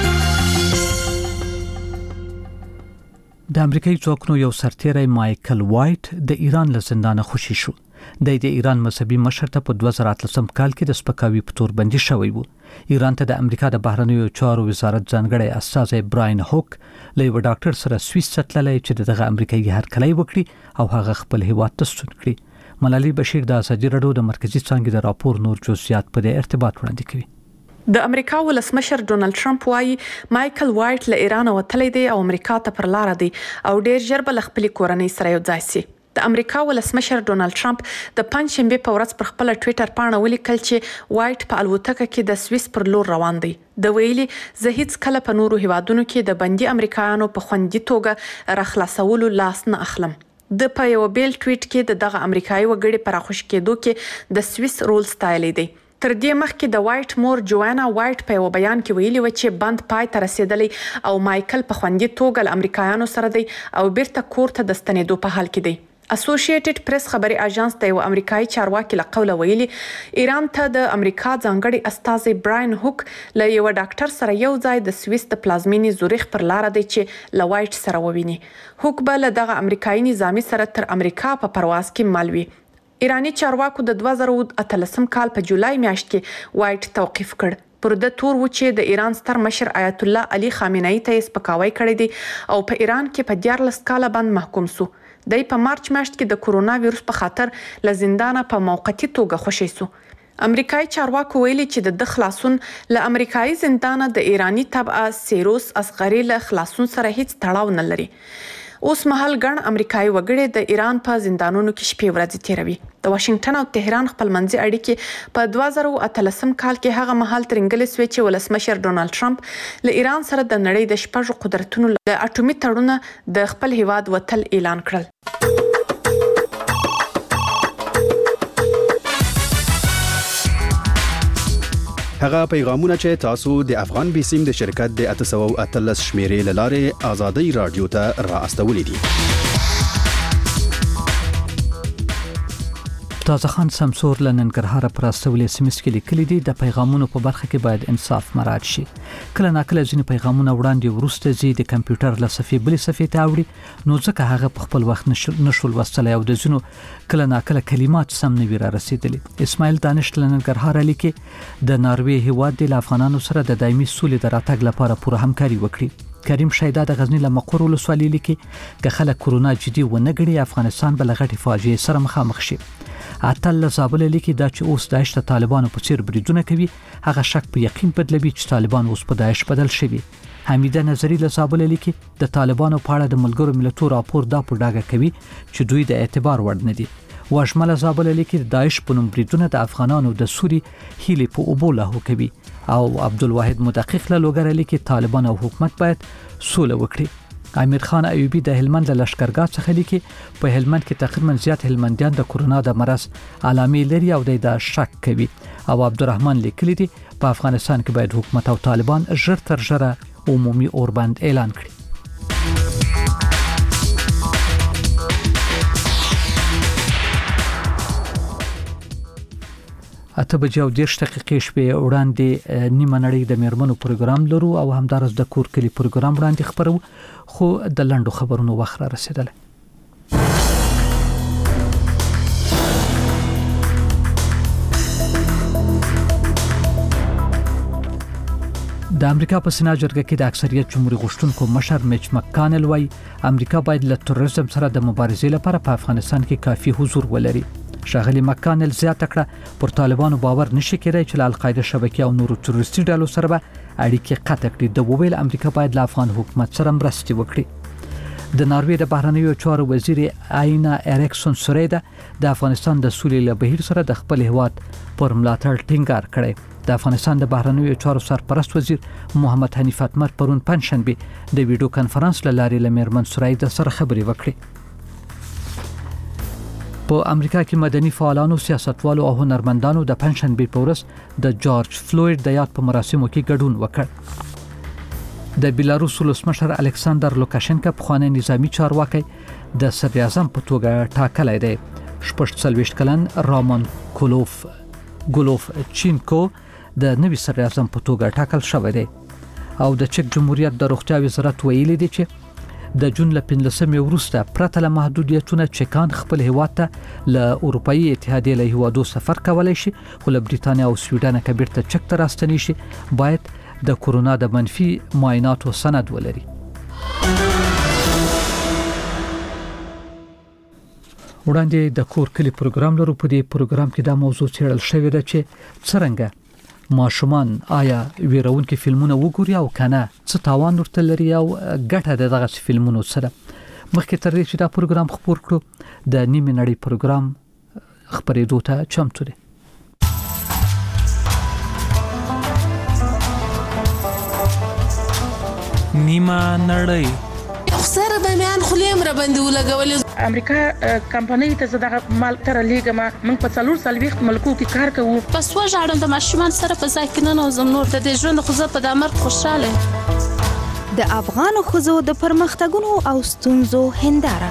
د امریکایي ځواکونو یو سرتیری مایکل وایټ د ایران له زندانه خوشي شو. د د ایران مذهبي مشر ته په دوه زره اتلسم کال کې د سپکاوي په تور بندي شوی وو. ایران ته د امریکا د بهرنیو چارو وزارت ځانګړی استازی براین هوک له یو ډاکټر سره سویس تللی چې دغه امریکایي هرکلی وکړي او هغه خپل هیواد ته ستون کړي. ملالي بشیر د ازادي راډیو د مرکزی څانګې د راپور نور جزئیات په دې ارتباط وړاندې کوي. د امریکا ولسمشر ډونالد ټرمپ وايي مایکل وایټ له ایران وتلی دی او امریکا ته پر لار دی او ډیر ژر به خپل کورنۍ سره یو ځای شي. د امریکا ولسمشر ډونالد ټرمپ د پنځشنبه په ورځ پر خپل ټوئیټر باندې ولیکل چې وایټ په الوتکه کې د سویس پر لور روان دی. د ویلي زه هیڅ کله په نورو هیوادونو کې د بندي امریکایانو په خوندي توګه راخلاصولو لاس نه اخلم. د په یو بیل ټویټ کې د دغه امریکایي وګړي پر خوش کېدو کې د سویس رول ستایلی دی. تر دې مخکې د وایټ مور جوانا وایټ په یو بیان کې ویلي و چې بند پای ته رسیدلی او مایکل په خوندي توګه له امریکایانو سره دی او بیرته کور ته د ستنېدو په حال کې دی. اسوسییټډ پریس خبري اژانس ته یو امریکایي چارواکي له قوله ویلي ایران ته د امریکا ځانګړي استازي براین هوک له یو ډاکټر سره یو ځای د سویس د پلازمینې زوریخ پر لار دی چې له وایټ سره وویني. هوک به له دغه امریکایي نظامی سره تر امریکا په پرواز کې مل وي. ایرانی چارواکو د دوه زره اتلسم کال په جولای میاشت کې وایټ توقیف کړ. پر د تور و چې د ایران ستر مشر آیت الله علي خامنه‌ای ته سپکاوی کړی دی او په ایران کې په دیارلس کاله باندې محکوم شو. د په مارچ میاشت کې د کرونا وایروس په خاطر له زندانه په موقتی توګه خوشی شو. امریکایي چارواکو ویلي چې د خلاصون له امریکایي زندانه د ایرانی تبعه سیروس اصغری له خلاصون سره هیڅ تړاو نه لري. اوس مهال ګڼ امریکایي وګړي د ایران په زندانونو کې شپې ورځې تیروي. د واشنگټن او تهران خپلمنځي اړیکې په دوه زره اتلسم کال کې هغه مهال ترنګلې سوي چې ولسمشر ډونالد ټرمپ له ایران سره د نړۍ د شپږ قدرتونو له اټومي تړونه د خپل هیواد وتل اعلان کړل. هغه پیغامونه چې تاسو د افغان بیسیم د شرکت د اته سوه اتلس شمیرې لاره ازادي رادیو ته را استولې دي. تازه خان سمسور لننګرهار پر استولې سیمس کې لیکلي دي د پیغامونو په برخه کې باید انصاف مراعات شي. کله ناکله ځینې پیغامونه وړاندې ورسته زی د کمپیوټر له صفحې بلې صفحې ته اوړي نو ځکه هغه په خپل وخت نشول وستلای او د ځینو کله ناکله کلمات سم نه وی را رسیدلي. اسماعیل دانش لننګرهار لیکي د ناروې هیواد د افغانانو سره د دایمي سولې د راتګ لپاره پوره همکاري وکړي. کریم شیدا د غزنی له مقر ولسوالۍ لیکي که خلک کرونا جدي ونه ګڼي افغانستان به له غټې فاجعې سره مخامخ شي. اتل زابل لیکي دا چې اوس داعش ته طالبانو په څیر بریدونه کوي هغه شک په یقین بدلوي چې طالبان اوس په داعش بدل شوي. حمیده نظری له زابل لیکي د طالبانو په اړه د ملګرو ملتونو راپور دا په ډاګه کوي چې دوی د اعتبار وړ نه دي. واجمل زابل لیکي د داعش په نوم بریدونه د افغانانو د سوري هیلې په اوبو لاهو کوي او عبدالواحد مدقق له لوګر لیکي طالبان او حکومت باید سوله وکړي. امیر خان ایوبی د هلمند لشکرګاه څخه لیکي په هلمند کې تقریبا زیات هلمندیان د کورونا د مرض علامې لري او د شک کوي. او عبدالرحمن لیکلی دی په افغانستان کې باید حکومت او طالبان ژر تر ژره عمومي اوربند اعلان کړي. اته بجې او دېرش دقیقې شپې وړاندې نیمه نړۍ د میرمنو پروګرام لرو او همدارس د کور کلی پروګرام وړاندې خبرو خو د لنډو خبرونو وخت را رسیدلی. د امریکا په سنا جرګه کې د اکثریت جمهوریت غوښتونکو مشر میچ مکانل وایي امریکا باید له تروریزم سره د مبارزې لپاره په افغانستان کې کافي حضور ولري. شاغلی مکانل زیاته کړه پر طالبانو باور نشي کېدای چې له القاعده شبکې او نورو تروریستي ډلو سره به اړیکې قطع کړي. د وویل امریکا باید له افغان حکومت سره مرستې وکړي. د ناروې د بهرنیو چارو وزیر آینا اریکسون سوریدا د افغانستان د سولې له بهیر سره د خپل هیواد پر ملاتړ ټینګار کړی. د افغانستان د بهرنیو چارو سرپرست وزیر محمد حنیف اتمر پرون پنځشنبه د ویډیو کانفرنس له لارې له میرمن سوریدا سره خبرې وکړې. په امریکا کې مدني فعالانو، سیاستوالو او هنرمندانو د پنځشنبه په ورځ د جورج فلوید د یاد په مراسمو کې ګډون وکړ. د بیلاروس ولسمشر الکساندر لوکاشنکا پخوانی نظامی چارواکي د صدر اعظم په توګه ټاکلی دی. شپږ څلوېښت کلن رامون کولوف ګولوف چینکو د نوي صدر اعظم په توګه ټاکل شوی دی. او د چک جمهوریت د روغتیا وزارت ویلي دی چې د جون له پنځلسمې وروسته پرته له محدودیتونو چکان خپل هیواد ته له اروپאי اتحادیې له هیوادو سفر کولای شي، خو له بریتانیا او سویډن کې بیرته چک ته راستنی شي باید د کورونا د منفي معایناتو سند ولري. وړاندې د کور کلی پروګرام لرو. په دې پروګرام کې دا موضوع څېړل شوې ده چې څرنګه ماشومان آیا ویرونکي فلمونه وګوري او کنه، څه تاوان ورته لري او ګټه د دغه فلمونو سره. مخکې تر دې چې دا پروګرام خپور کړو د نیمه نړۍ پروګرام خبرېدو ته چمتو دی. نیمه نړۍ سره به میان خلیم را باندې ولګولې. امریکا کمپنۍ ته زده مال تر لیګما موږ په څلور سلويخت ملکو کې کار کوو. پس وژاړم د ماشومان سره په ځای کې نه نوزم نور د دې ژوند خو زه په دمر خوشاله. د افغان خزو د پرمختګونو او ستونزو هنداره.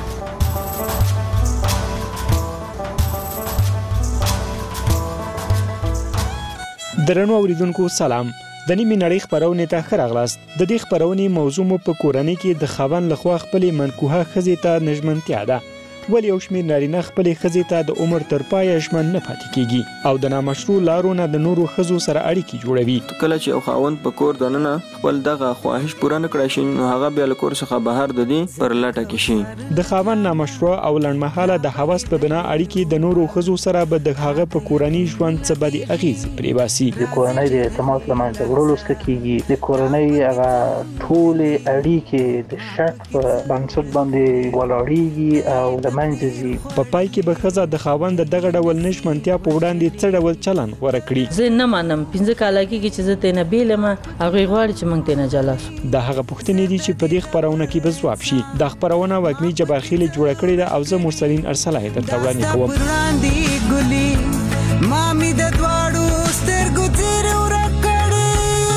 درنو اوریدونکو سلام. د نیمه نړۍ خبرونه ته ښه راغلاست. د دې خبرونې موضوع مو په کورنۍ کې د خاوند لخوا خپلې منکوحه ښځې ته نژمنتیا ده. ولی یو شمېر نارینه خپلې ښځې ته د عمر تر پایه ژمن نه پاتې کیږي او د نامشروع لارو نه د نورو ښځو سره اړیکې جوړوي. کله چې یو خاوند په کور دننه خپل دغه خواهش پوره نه کړی شي نو هغه بیا له کور څخه بهر د دې پر لټه کې شي. د خاوند نامشروع او لنډمهاله د هوس په بنا اړیکې د نورو ښځو سره به د هغه په کورنۍ ژوند څه بدې اغېزې پرې باسي. د کورنۍ د اعتماد له منځه وړلو څخه کیږي. د کورنۍ هغه ټولې اړیکې د شک په بنسټ باندې ولاړېږي او د منځه ځي. په پای کې به ښځه د خاوند دغه ډول نشمنتیا په وړاندې څه ډول چلن غوره کړي. زه نه منم پنځه کاله کېږي چې زه ته نه بیلم هغه غواړي چې موږ ته نه جلا شو. دا هغه پوښتنې دي چې په دې خبرونه کې به ځواب شي. دا خبرونه وګمي جبارخیل جوړ کړی ده او زه مرسلین ارسلای درته وړاندې کوم. وړاندې ګلي مامي د دواړو سترګو تیر ورکړې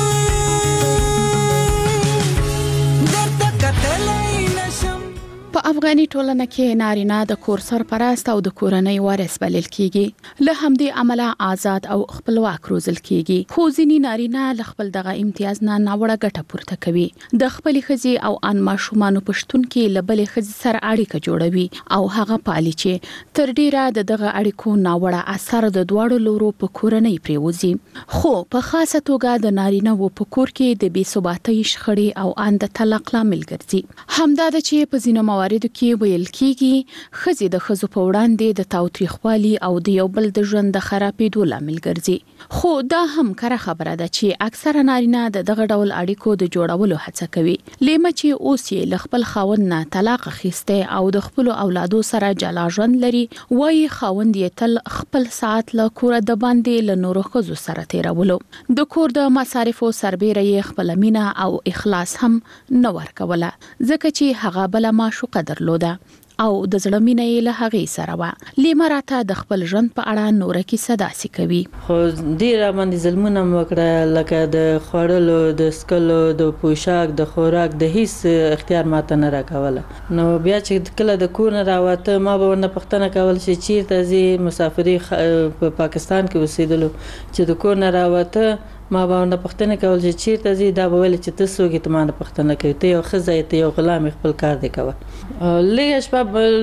درته کتلې نشم. په افغاني ټولنه کې نارینه د کور سرپرست او د کورنۍ وارث بلل کیږي. له همدې عمله آزاد او خپلواک روزل کیږي. خو ځینې نارینه له خپل دغه امتیاز نه ناوړه ګټه پورته کوي. د خپل ښځې او ان ماشومان پښتون کې له بلې ښځې سره اړیکه جوړوي او هغه پالي چې تر ډیره د دغه اړیکو ناوړه اثر د دواړو لورو په کورنۍ پریوزي. خو په خاصه توګه د نارینه و په کور کې د بې ثباتۍ شخړې او ان د طلاق لامل ګرځي. همدا د چې په ځینو مواردو کې ویل کیږي ښځې د ښځو په وړاندې د تاوتریخوالي او د یو بل د ژوند د خرابېدو لامل ګرځي، خو دا هم کره خبره ده چې اکثره نارینه د دغه ډول اړیکو د جوړولو هڅه کوي، لیمه چې اوس یې له خپل خاوند نه طلاق اخیسته او د خپل اولادو سره جلا ژوند لري، وایي خاوند یې تل خپل ساعت له کوره د باندې له نورو ښځو سره تیرولو، د کور د مصارفو سربیره یې خپل مینه او اخلاص هم نه ورکوله، ځکه چې هغه بل معشوقه درلوده او د زړه مینه یې له هغې سره وه. لیمه راته د خپل ژوند په اړه نوره کیسه داسې کوي. خو ډېر باندې ظلمونه مې وکړه، لکه د خوړلو، د څښلو، د پوشاک، د خوراک، د هیڅ اختیار ماته نه راکوله. نو بیا چې کله د کور نه راوته ما به ورنه پوښتنه کول چې چیرته ځې، مسافري په پاکستان کې اوسېدلو، چې د کور نه راوته ما به ورنه پوښتنه کول چې چیرته ځې، دا به ویل چې ته څوک یې، ته ما نه پوښتنه کوي، ته یو ښځه یې، ته یو غلام یې، خپل کار دې کوه. لږه شپه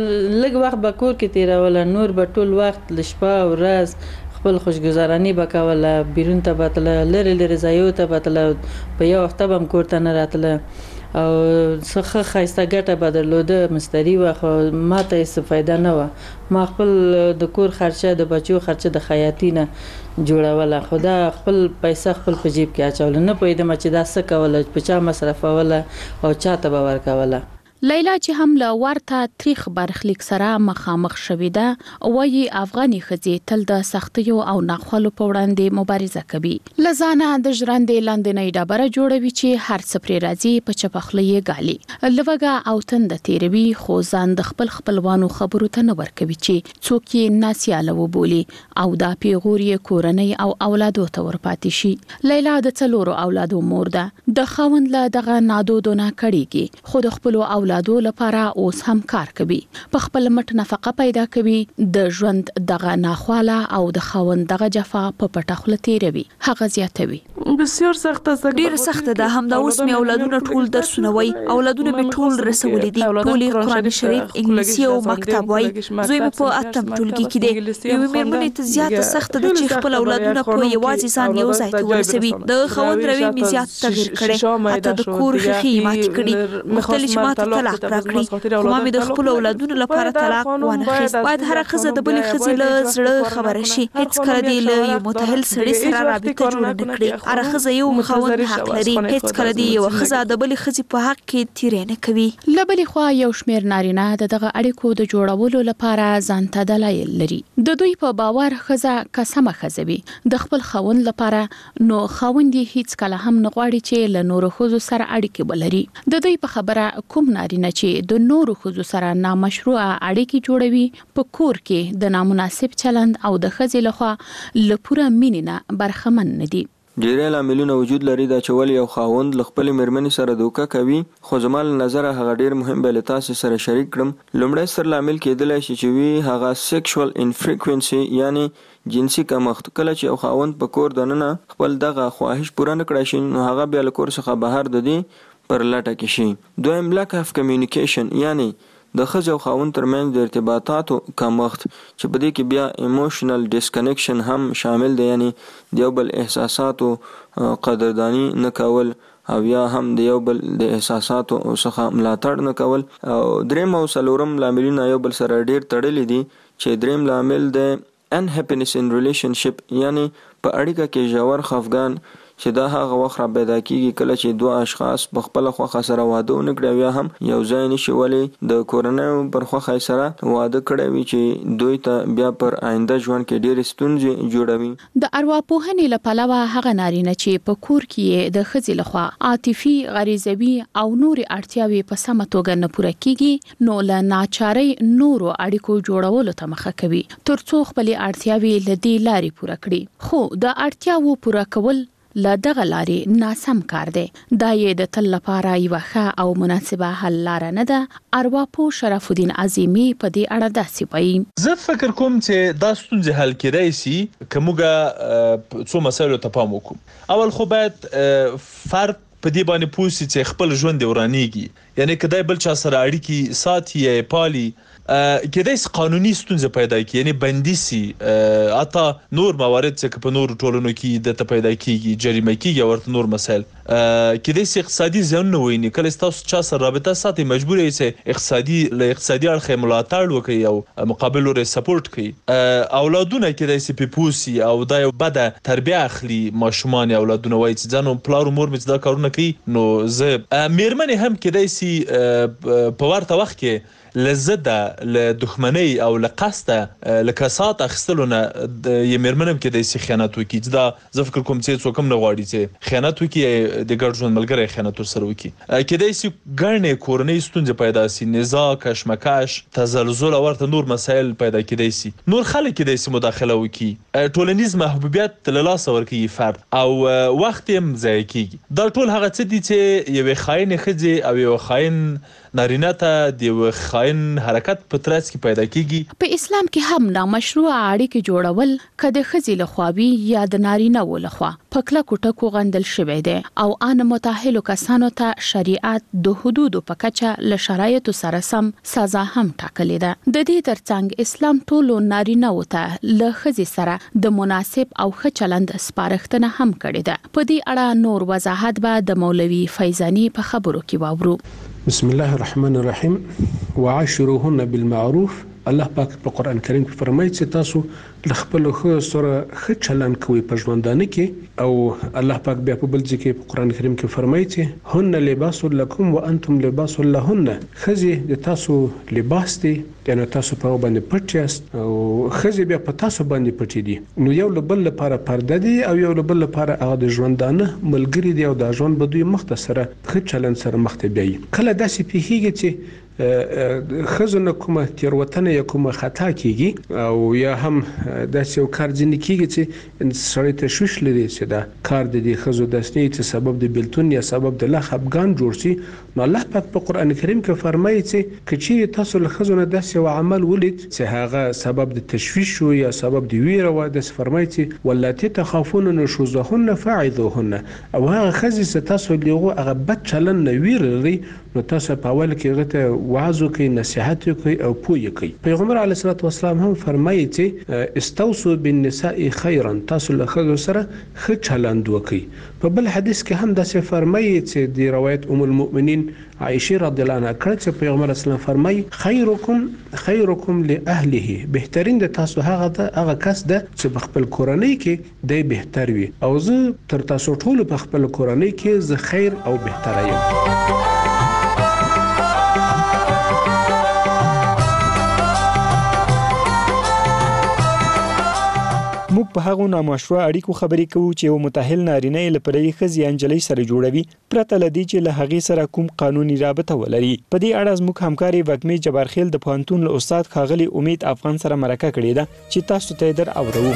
لږ وخت به کور کې تېروله، نور به ټول وخت له شپه او ورځ خپل خوشګذراني به کوله، بیرون ته به تله، لرې لرې ځایو ته به تله، په یو وخته به هم کور ته نه راتله او څه ښه ښایسته ګټه به درلوده، مستري وه، خو ما ته هېڅ فایده نه وه. ما خپل د کور خرچه، د بچو خرچه د خیاطي نه جوړوله، خو دا خپل پیسه خپل په جیب کې اچوله، نه پوهېدم چې دا څه کوله، په چا مصرفوله او چا ته به ورکوله. لیلا چې هم له ورته تاریخ برخلیک سره مخامخ شوې ده، وایي افغاني ښځې تل د سختیو او ناخوالو په وړاندې مبارزه کوي، له ځانه د ژرندې لاندنۍ ډبره جوړوي چې هر څه پرې راځي په چپه خوله یې ګالي، لوږه او تنده تېروي، خو ځان د خپل خپلوانو خبرو ته نه ورکوي چې څوک یې ناسیاله وبولي او دا پیغور یې کورنۍ او اولادو ته ورپاتې شي. لیلا د څلورو اولادو مور ده، د خاوند له دغه نادودو نه کړېږي، خو د خپلو اولادو لپاره اوس هم کار کوي، په خپل مټ نفقه پیدا کوي، د ژوند دغه ناخواله او د خاوند دغه جفا په پټه خوله تېروي. هغه زیاتوي: بسیار سخته ده، ډېره سخته ده، همدا اوس مې اولادونه ټول درسونه وایي، اولادونه مې ټول رسولي دي، ټول یې قرآن شریف، انګلیسي او مکتب وایي، زوی مې په اتم ټولګي کې دی. یوې مېرمنې ته زیاته سخته ده چې خپل اولادونه په یوازې ځان یو ځای ته ورسوي، د خاوند روی مې زیات تغییر کړی، حتی د کور ښیښې یې ماتې کړي، غوښتل چې ما ته طلاق راکړي، خو ما مې د خپل اولادونو لپاره طلاق وانخیست. باید هره ښځه د بلې ښځې له زړه خبره شي، هیڅ کله دې له یو متحل سړي سره رابطه جوړه نه کړي. هره ښځه یو خاوند حق لري، هیڅ کله دې یوه ښځه د بلې ښځې په حق کې تیری نه کوي. له بلې خوا یو شمېر نارینه د دغه اړیکو د جوړولو لپاره ځان ته دلایل لري. د دوی په باور ښځه که سمه ښځه وي د خپل خاوند لپاره، نو خاوند یې هیڅ کله هم نه غواړي چې له نورو ښځو سره اړیکې ولري. د دوی په خبره کوم نارینه چې د نورو ښځو سره نامشروعه اړیکې جوړوي، په کور کې د نامناسب چلند او د ښځې لخوا له پوره مینې نه برخمن نه دي. ډېری لاملونه وجود لري دا چې ولې یو خاوند له خپلې مېرمنې سره دوکه کوي، خو زما له نظره هغه ډېر مهم به له تاسې سره شریک کړم. لومړی ستر لامل کېدلی شي چې وي هغه سیکشوال انفریکوینسي، یعنی جنسي کمښت. کله چې یو خاوند په کور دننه خپل دغه خواهش پوره نه کړی شي، نو هغه بیا له کور څخه بهر د دې پر لټه کې شي. دویم lack of communication، یعنی د ښځې او خاوند ترمنځ د ارتباطاتو کمښت، چې په دې کې بیا ایموشنل ډسکنیکشن هم شامل دی، یعنی د یو بل احساساتو قدردانی نه کول او یا هم د یو بل د احساساتو څخه ملاتړ نه کول. او دریم او څلورم لاملونه یو بل سره ډېر تړلي دي، چې دریم لامل د unhappiness in relationship، یعنی په اړیکه کې ژور خفګان، چې دا هغه وخت را پیدا کیږي کله چې دوه اشخاص په خپل خوښه سره واده ونه کړي، یا هم یو ځای نشي ولې د کورنۍ پر خوښه سره واده کړی وي، چې دوی ته بیا پر آینده ژوند کې ډېرې ستونزې جوړوي. د ارواپوهنې له پلوه هغه نارینه چې په کور کې د ښځې لخوا عاطفي، غریزوي او نورې اړتیاوې په سمه توګه نه پوره کیږي، نو له ناچارۍ نورو اړیکو جوړولو ته مخه کوي ترڅو خپلې اړتیاوې له دې لارې پوره کړي. خو د اړتیاوو پوره کول له دغه لارې ناسم کار دی. دا یې د تل لپاره یوه ښه او مناسبه حل لاره نه ده. ارواپوه شرف الدین عظیمي په دې اړه داسې وایي: زه فکر کوم چې دا ستونزې حل کېدای شي که موږ څو مسایلو ته پام وکړو. اول خو باید فرد په دې باندې پوه شي چې خپل ژوند ورانیږي، یعنی که دی بل چا سره اړیکې ساتي یا پالي، کېدای شي قانوني ستونزې پیدا کړي، یعنی بندي سي، حتی نور موارد چې په نور ټولنو کې د ته پیدا کیږي، جریمه کیږي، ورته نور مسایل کېدای شي اقتصادي زیانونه وویني. کله ستاسو چا سره رابطه ساتي مجبور یې چې اقتصادي له اقتصادي اړخه ملاتړ وکړي او مقابل لوري سپورټ کوي. اولادونه کېدای شي پیپوسي او دا یو بده تربیه اخلي ماشومان اولادونه وایي چې ځانو پلار او مور مې دا کارونه کوي. نو زه میرمنې هم کېدای شي په ورته وخت کې لزده له دښمنۍ او له قصده له کسات اخیستلو نه یې میرمن هم کېدای شي خیانت وکړي. دا زه فکر کوم چې څوک هم نه غواړي چې خیانت وکړي، د ګډ ژوند ملګری خیانت ورسره وکړي. کېدای شي ګڼې کورنۍ ستونزې پیدا شي، نزاع، کشمکش، تزلزل او ورته نور مسایل پیدا کېدای شي. نور خلک کېدای شي مداخله وکړي، ټولنیز محبوبیت له لاسه ورکوي فرد او وخت هم ضایع کېږي. دا ټول هغه څه دي چې یوې خاینې ښځې او یو خاین نارینه ته د یو خاین حرکت په ترڅ کې پیدا کیږي. په اسلام کې هم نامشروع اړیکې جوړول کده خزي لخواوي یا د نارینه ولخوا په کلکو ټکو غندل شوی دی او ان متأهل کسانو ته شریعت د حدود په کچه له شرایطو سره سم سزا هم ټاکلې ده. د دې ترڅنګ اسلام ټولو نارینه وته له خزي سره د مناسب او ښه چلند سپارښتنه هم کړې ده. په دې اړه نور وضاحت به د مولوي فیضانی په خبرو کې واورو. بسم الله الرحمن الرحیم وعاشروهن بالمعروف. الله پاک په قران کریم کې فرمایي چې تاسو له خپل خو سره ښه چلند کوئ په ژوندانه کې، او الله پاک بیا په بل ځای کې په قران کریم کې فرمایي چې هن لباس لكم وانتم لباس لهن. خزي د تاسو لباس دی، یعنی تاسو په باندې پټ یاست او خزي بیا په تاسو باندې پټ دي. نو یو له بل لپاره پرده دی او یو له بل لپاره هغه د ژوندانه ملګری دی او د ژوند بدوی مختصره ښه چلند سره مخ ته بیاي. کله داسې پیښیږي چې خزونه کومه تیروتنه یا کومه خطا کیږي او یا هم داسې یو کار ځینې کیږي چې سړی تشویش لري چې دا کار د دې خزو داسنی چې سبب د بیلتون یا سبب د لخ افغان جوړ شي. نو الله پاک په قران کریم کې فرمایي چې کچې تاسو له خزونه داسې یو عمل ولید چې هغه سبب د تشویش شو یا سبب د ویره و، د فرمایي چې ولاتي تخافون نشوزهن فاعذوهن، او هغه خزي چې تاسو لغه هغه بد چلن نه ویره لري، نو تاسو په اول کې غته وعظو کوي، نصيحت کوي او پوي کوي. پیغمبر علیه الصلاه والسلام هم فرمایي چې استوصوا بالنساء خيرا، تاسو له خزو سره ښه چلند وکړئ. په بل حدیث کې هم داسې فرمایي چې د روایت ام المؤمنین عائشه رضی الله عنها کړه چې پیغمبر اسلام فرمایي خیرکم خیرکم لاهله، بهترین د تاسو هغه د هغه کس ده چې په خپل کورنۍ کې دی بهتر وي، او زه تر تاسو ټول په خپل کورنۍ کې زه خیر او بهتر یم. موږ په هغو نامشروع اړیکو خبرې کوو چې یو متأهل نارینه یې له پردۍ ښځې یا نجلۍ سره جوړوي، پرته له دې چې له هغې سره کوم قانوني رابطه ولري. په دې اړه زموږ همکارې وږمې جبارخیل د پوهنتون له استاد ښاغلي امید افغان سره مرکه کړې ده چې تاسو ته یې در اورو.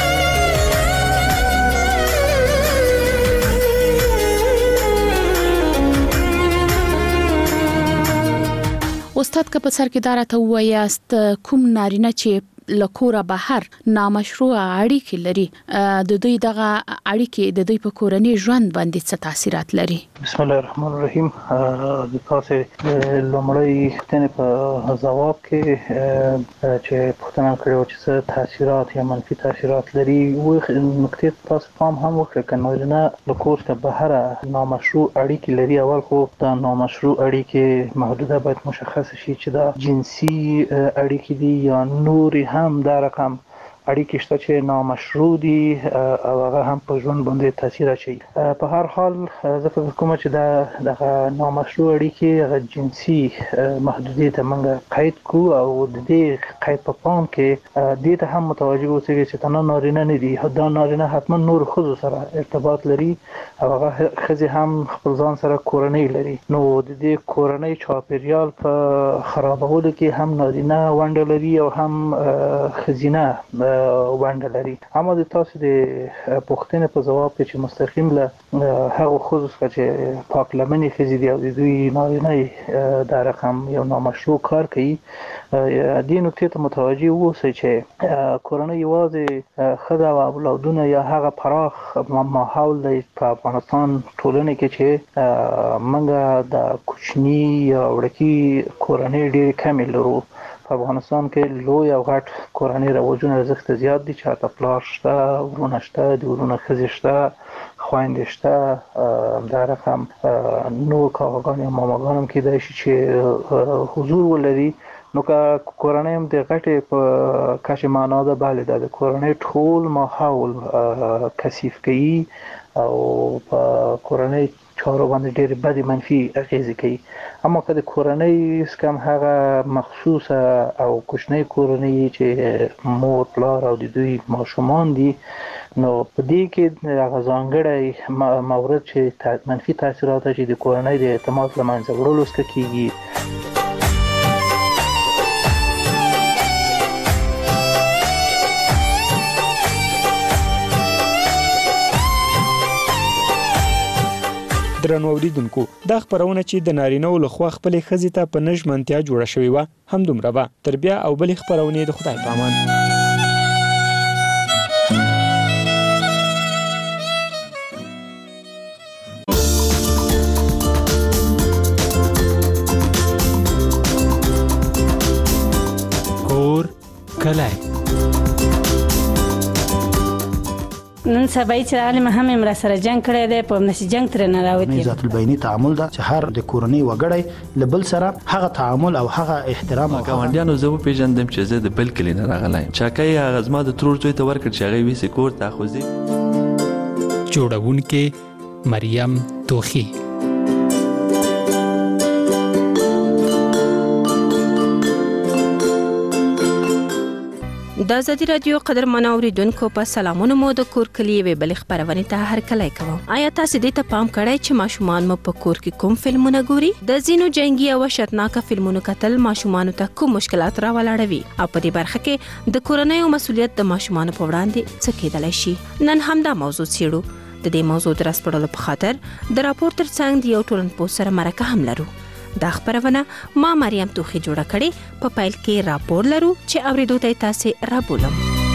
استاد که په سر کې دارته وایاست کوم نارینه چې لکوره بهر نامشروع اړیکې لري، د دوی دغه اړیکې د دوی په کورنۍ ژوند باندې څه تاثیرات لري؟ بسم الله الرحمن الرحیم. د تاسو لومړی پوښتنې په ځواب کې چې پوښتنه کړې چې څه تاثیرات یا منفي تاثیرات لري، و نقطې تاسو پام هم وکړئ چې نارینه لکور څخه بهر نامشروع اړیکې لري. اول خو دا نامشروع اړیکې محدوده باید مشخص شي چې دا جنسي اړیکې دي یا نور هم دا رقم اړیکې شته چې نامشروع دي او هغه هم په ژوند باندې تاثیر اچوي. په هر حال زه فکر کوم چې دا دغه نامشروع اړیکې هغه جنسي محدودیت ته موږ قید کو او د دې قید په پام کې دې ته هم متوجه اوسئ چې تنها نارینه نه دي، دا نارینه حتما نور ښځو سره ارتباط لري او هغه ښځې هم خپل ځان سره کورنۍ لري. نو د دې کورنۍ چاپیریال په خرابولو کې هم نارینه ونډه لري او هم ښځینه ونډه لري. اما د تاسو د پوښتنې په ځواب کې چې مستقیم له هغه ښځو څخه چې پاک لمنې ښځې دي او د دوی نارینه دا رقم یو نامشروع کار کوي، دې نکتې ته متوجه اوسئ چې کورنۍ یوازې ښځه او اولادونه یا هغه پراخ ماحول دی په افغانستان ټولنې کې چې موږ د کوچني یا وړکي کورنۍ ډېرې کمې لرو. په افغانستان کې لوی او غټ کورنۍ رواجونه ارزښت زیات دي چې حتی پلار شته، ورونه شته، د ورونه ښځې شته، خویندې شته، دا رقم نور کاغاګان یا ماماګان هم کېدای شي چې حضور ولري. نو که کورنۍ هم د غټې په کچې معنا ده، بله دا د کورنۍ ټول ماحول کثیف کوي او په کورنۍ چارو باندې ډېرې بدې منفي اغېزې کوي. اما که د کورنۍ کم هغه مخصوصه او کوچنۍ کورنۍ چې مور پلار او د دوی ماشومان دي، نو په دې کې هغه ځانګړی مورد چې منفي تاثیرات چې د کورنۍ د اعتماد له منځه وړلو څخه کېږي. درنو اوریدونکو، دا خبرونه چې د نارینه‌و لخوا خپلې ښځې ته په نژمنتیا جوړه شوې وه همدومره به. تر بیا او بلې خبرونې د خدای په امان. کور کلی نن سبا چې عالم هم امر سره جنگ کړی دی، په نشي جنگ تر نه راوتی. ذات البینی تعامل دا چې هر د کورنۍ وګړی لبل سره هغه تعامل او هغه احترام او ګاونډیانو زه پیژندم چې زه د بل کلی نه راغلی چاکای هغه زما د ترور زوی ته ورکړ چې هغه ویسې کور ته خوځي. جوړونکې مریم توخی. د ازادي رادیو قدرمن اوریدونکو په سلامونه مو د کور کلی وی بل خبرونه ته هر کله کوم. آیا تاسو دې ته پام کړئ چې ماشومان مو په کور کې کوم فلمونه ګوري؟ د زینو جنگي او شتناک فلمونو کتل ماشومان ته کوم مشکلات راولاړوي او په دې برخه کې د کورنۍ او مسولیت د ماشومان په وړاندې څه کېدلی شي؟ نن هم دا موضوع څېړو. د دې موضوع د راسپړلو په خاطر د راپور ترڅنګ د یو ټولنپوه سره مرکه هم لرو. دا خبرونه ما مریم توخی جوړه کړې. په پایل کې راپور لرو چې اوریدو ته تاسو رابولم.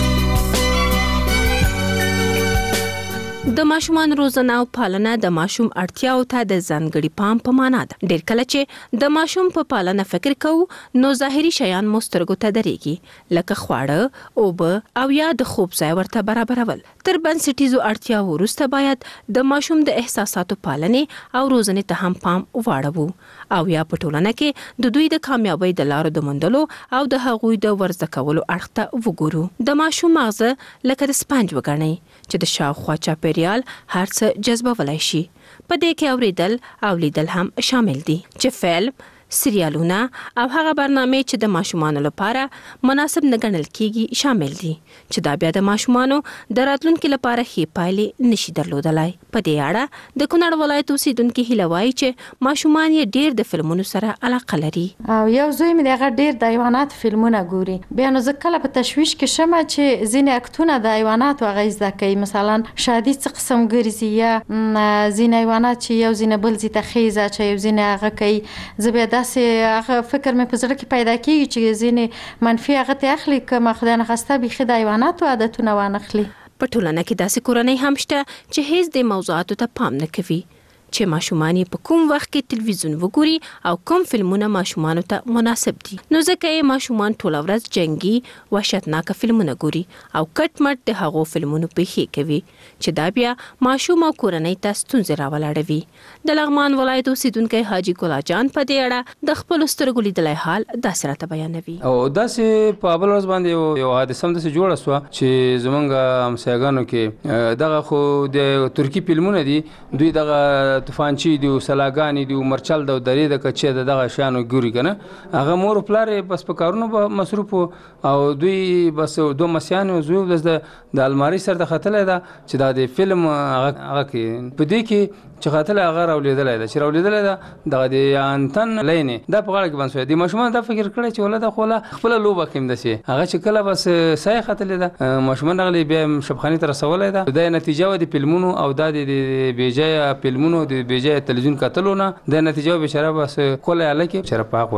د ماشومان روزنه او پالنه د ماشوم اړتیاو ته د ځانګړي پام په معنا ده. ډېر کله چې د ماشوم په پالنه فکر کوو نو ظاهري شیان مو سترګو ته درېږي، لکه خواړه، اوبه او یا د خوب ځای ورته برابرول. تر بنسټیزو اړتیاو وروسته باید د ماشوم د احساساتو پالنې او روزنې ته هم پام واړوو او یا په ټولنه کې د دوی د کامیابی د لارو د موندلو او د هغوی د ورزده کولو اړخ ته وګورو. د ماشوم مغزه لکه د سپنج وګڼئ چې د شاوخوا چاپیریال هر څه جذبولای شي. په دې کې اوریدل او لیدل هم شامل دي چې فلم، سریالونه او هغه برنامه چې د ماشومانو لپاره مناسب نه ګڼل کیږي شامل دي چې دا بیا د ماشومانو د راتلونکو لپاره ښې پایلې نشي درلودلای. په دې اړه د کونړ ولایت اوسیدونکو هیله وایي چې ماشومان یې ډیر د فلمونو سره علاقه لري. او یو زوی مې دغه ډیر د حیوانات فلمونه ګوري. بیا نو زه کله په تشویش کې شمه چې ځینې اکتونه د حیواناتو اغیزه کوي، مثلا شادي څه قسم ګرځي یا ځینې حیوانات چې یو ځینې بل زی ته خیزه چې یو ځینې هغه کوي. زه بیا داسې هغه فکر مې په زړه کې پیدا کیږي چې ځینې منفي هغه ته اخلي که ما خدای نه خواسته بيخي د حیواناتو عادتونه وانخلي. په ټولنه کې داسې کورنۍ هم شته چې هیڅ د موضوعاتو ته پام نه کوي چې ماشومان په کوم وخت کې تلویزیون وګوري او کوم فلمونه ماشومان ته مناسب دي. نو ځکه یې ماشومان ټول ورځ جنگي وحشتناک فلمونه ګوري او کټ مټ د هغو فلمونو پیښې کوي چې دا بیا ماشوم او کورنۍ ته ستونزې راولاړوي. د لغمان ولایت اوسیدونکی حاجی ګلا جان په دې اړه د خپل سترګو لیدلای حال داسې راته بیانوي. او داسې په بل ورځ باندې یو حادثه هم داسې جوړه شوه چې زمونږ همسایګانو کې دغه خو د ترکی فلمونه دي، دوی دغه طوفانچی دی، سلاګانی دی، مرچل د درې د کچې د دغه شانو ګوري کنه. هغه مور پلار بس په کارونو به مصروف او دوی بس دوه مسیان او زوی بس د الماری سره د خطلې ده چې دا د فلم هغه کې په دې کې چې خاطر هغه راولیدلای دا چې راولیدلای دا دغه د انتن لینې دا په غاړه کې باندې دي. ماشومان دا فکر کړی چې ولدا خوله خپل لوبه کېم دسي هغه چې کله بس سای خاطر دا ماشومان دغه بیا شبخانی تر رسولای دا د نتیجه و د فلمونو او د بیجای فلمونو د بیجای تلویزیون کتلونه د نتیجه به شراب بس کوله الکه شراب په ورسېد.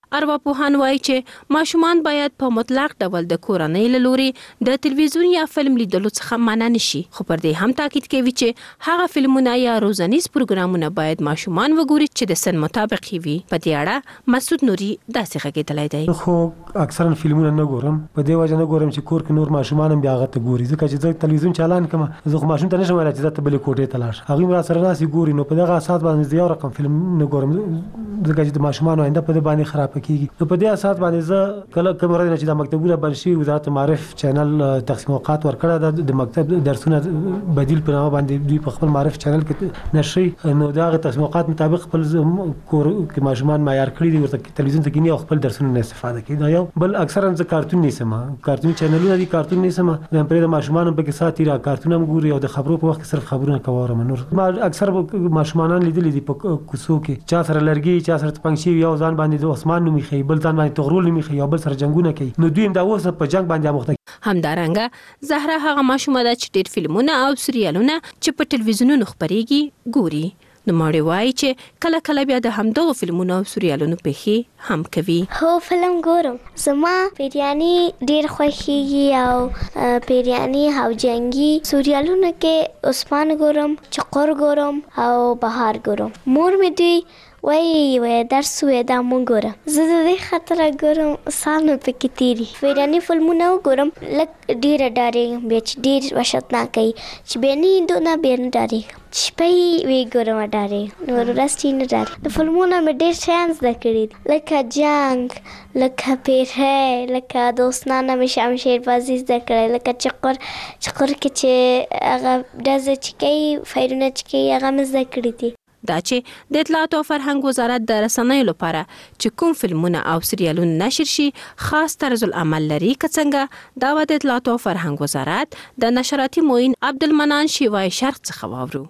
ارواپوهان وایي چې ماشومان باید په مطلق ډول د کورنۍ له لوري د تلویزیون یا فلم لیدلو څخه منع نشي، خو پر دې هم تاکید کوي چې هغه فلمونه یا روزنیز پروګرامونه باید ماشومان وګوري چې د سن مطابق وي. په دې اړه مسعود نوري داسې غږېدلی دی. خو اکثرا فلمونه نه ګورم، په دې وجه نه ګورم چې کور کې نور ماشومان هم بیا هغه ته ګوري، ځکه چې زه تلویزیون چالان کوم، زه خو ماشوم ته نشم ویلی چې ځه ته بلې کوټې ته لاړ شه، هغوی را سره راسي ګوري. نو په دغه اساس باندې زه یو رقم فلم نه ګورم، ځکه چې د ماشومانو آینده په دې باندې خرابه کېږي. نو په دې اساس باندې زه کله کوم ورځ نه چې دا مکتبونه بند شي، وزارت معارف چینل تقسیم اوقات ورکړی ده د مکتب درسونه بدیل په نامه باندې دوی په خپل معارف چینل کې نشي، نو د هغه تقسیم اوقات مطابق خپل کور کې ماشومان معیار کړي دي ورته تلویزیون ته کینی او خپل درسونه نه استفاده کوي. دا یو بل اکثرا زه کارتون نیسم، کارتون چینلونه دي کارتون نیسم، زه پرې د ماشومان په کې ساتي را کارتون هم ګوري او د خبرو په وخت کې صرف خبرونه کوم. نور ما اکثر ماشومان لیدلې دي په کوڅو کې چا سره لرګي چا سره تپنګ شي، یو ځان باندې د عثمان نومي خي، بل ځان باندې تغرول نومي خي، یو بل سره جنگونه کوي. نو دوی هم دا اوس په جنگ باندې مخته. همدارنګه زهره هغه ماشومه ده چې ډېر فلمونه او سریالونه چې په تلویزیونونو خپرېږي ګوري. نوموړې وایي چې کله کله بیا د همدغو فلمونو او سریالونو پیښې هم کوي. هو فلم ګورم، زما پیریاني ډېر خوښېږي او پیریاني او جنګي سریالونو کې عثمان ګورم، چقر ګورم او بهار ګورم. مور مې دوی وای وای درس وای دا مونږ ګورم، زه د دې خاطر ګورم سال مې پکې تیری. پیریاني فلمونه ګورم لږ ډېره ډارېږم، بیا چې ډېر وحشتناک کوي چې بیا نه هندونه بیا نه ډارېږم، شپې وی ګورم ډارېږم، نور ورځ چې نه ډارېږم. د فلمونه مې ډېر شیان زده کړي دي، لکه جنګ، لکه پیری، لکه دوستانه مې شمشیر بازي زده کړی، لکه چقر چقر کې چې هغه ډزې چې کوي فایرونه چې کوي هغه مې زده کړي دي. دا چې د اطلاعات او فرهنګ وزارت د رسنیو لپاره چې کوم فلمونه او سریالونه نشر شي خاص طرز العمل لري، که څنګه دا د اطلاعات او فرهنګ وزارت د نشراتي معین عبدالمنان شیوای شرق څخه واورو.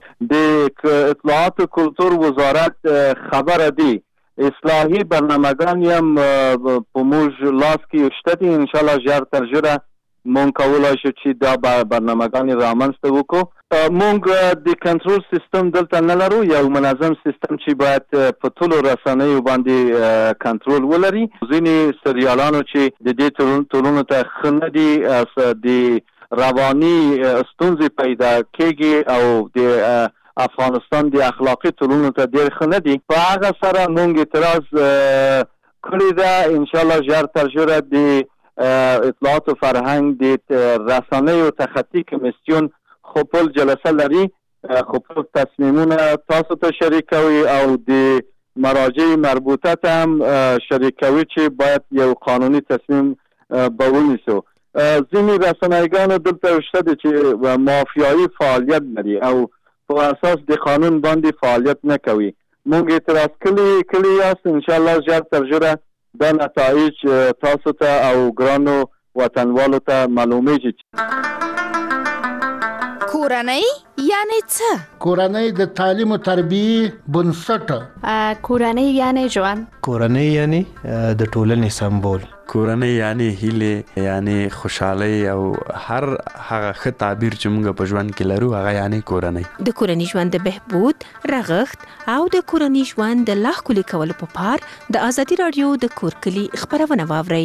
د اطلاعات و کلتور وزارت خبر دی اصلاحی برنامه‌گان هم په موږ لاس کې شته دي، ان شاء الله ژر تر ژره مونږ کولای شو چې دا برنامه‌گان رامنځته وکړو. مونږ د کنټرول سیستم دلته نه لرو، یو منظم سیستم چې باید په ټولو رسنیو باندې کنټرول ولري. ځینې سریالانو چې د دې ټولنو ته ښه نه دي، د رواني ستونزې پیدا کېږي او د افغانستان د اخلاقي ټولنو ته ډېر ښه نه دي، په هغه سره مونږ اعتراض کړی ده. ان شاء الله ژر تر ژره د اطلاعات و فرهنگ د رسنیو تخطی کمیسیون خپل جلسه لري، خپل تصمیمونه تاسو ته شریکوي او د مراجع مربوطه ته هم شریکوي چې باید یو قانوني تصمیم به ونیسو. ځینې رسنیګانو دلته شته دي چې مافیایي فعالیت لري او په اساس د قانون باندې فعالیت نه کوي. موږ اعتراض کړی کړی یاست، ان شاء الله ژر تر ژره دا نتایج تاسو ته او ګرانو وطنوالو ته معلومیږي. کورنۍ یعنی څه؟ کورنۍ د تعلیم او تربیې بنسټ. کورنۍ یعنی ژوند. کورنۍ یعنی د ټولنې سمبول. کورنۍ یعنی هیله، یعنی خوشحالي او هر هغه ښه تعبیر چې موږ په ژوند کې لرو هغه یعنی کورنۍ. د کورنۍ ژوند د بهبود، رغښت او د کورنۍ ژوند د لا ښکلي کولو په پار د ازادي راډیو د کور کلي خبرونه واورئ.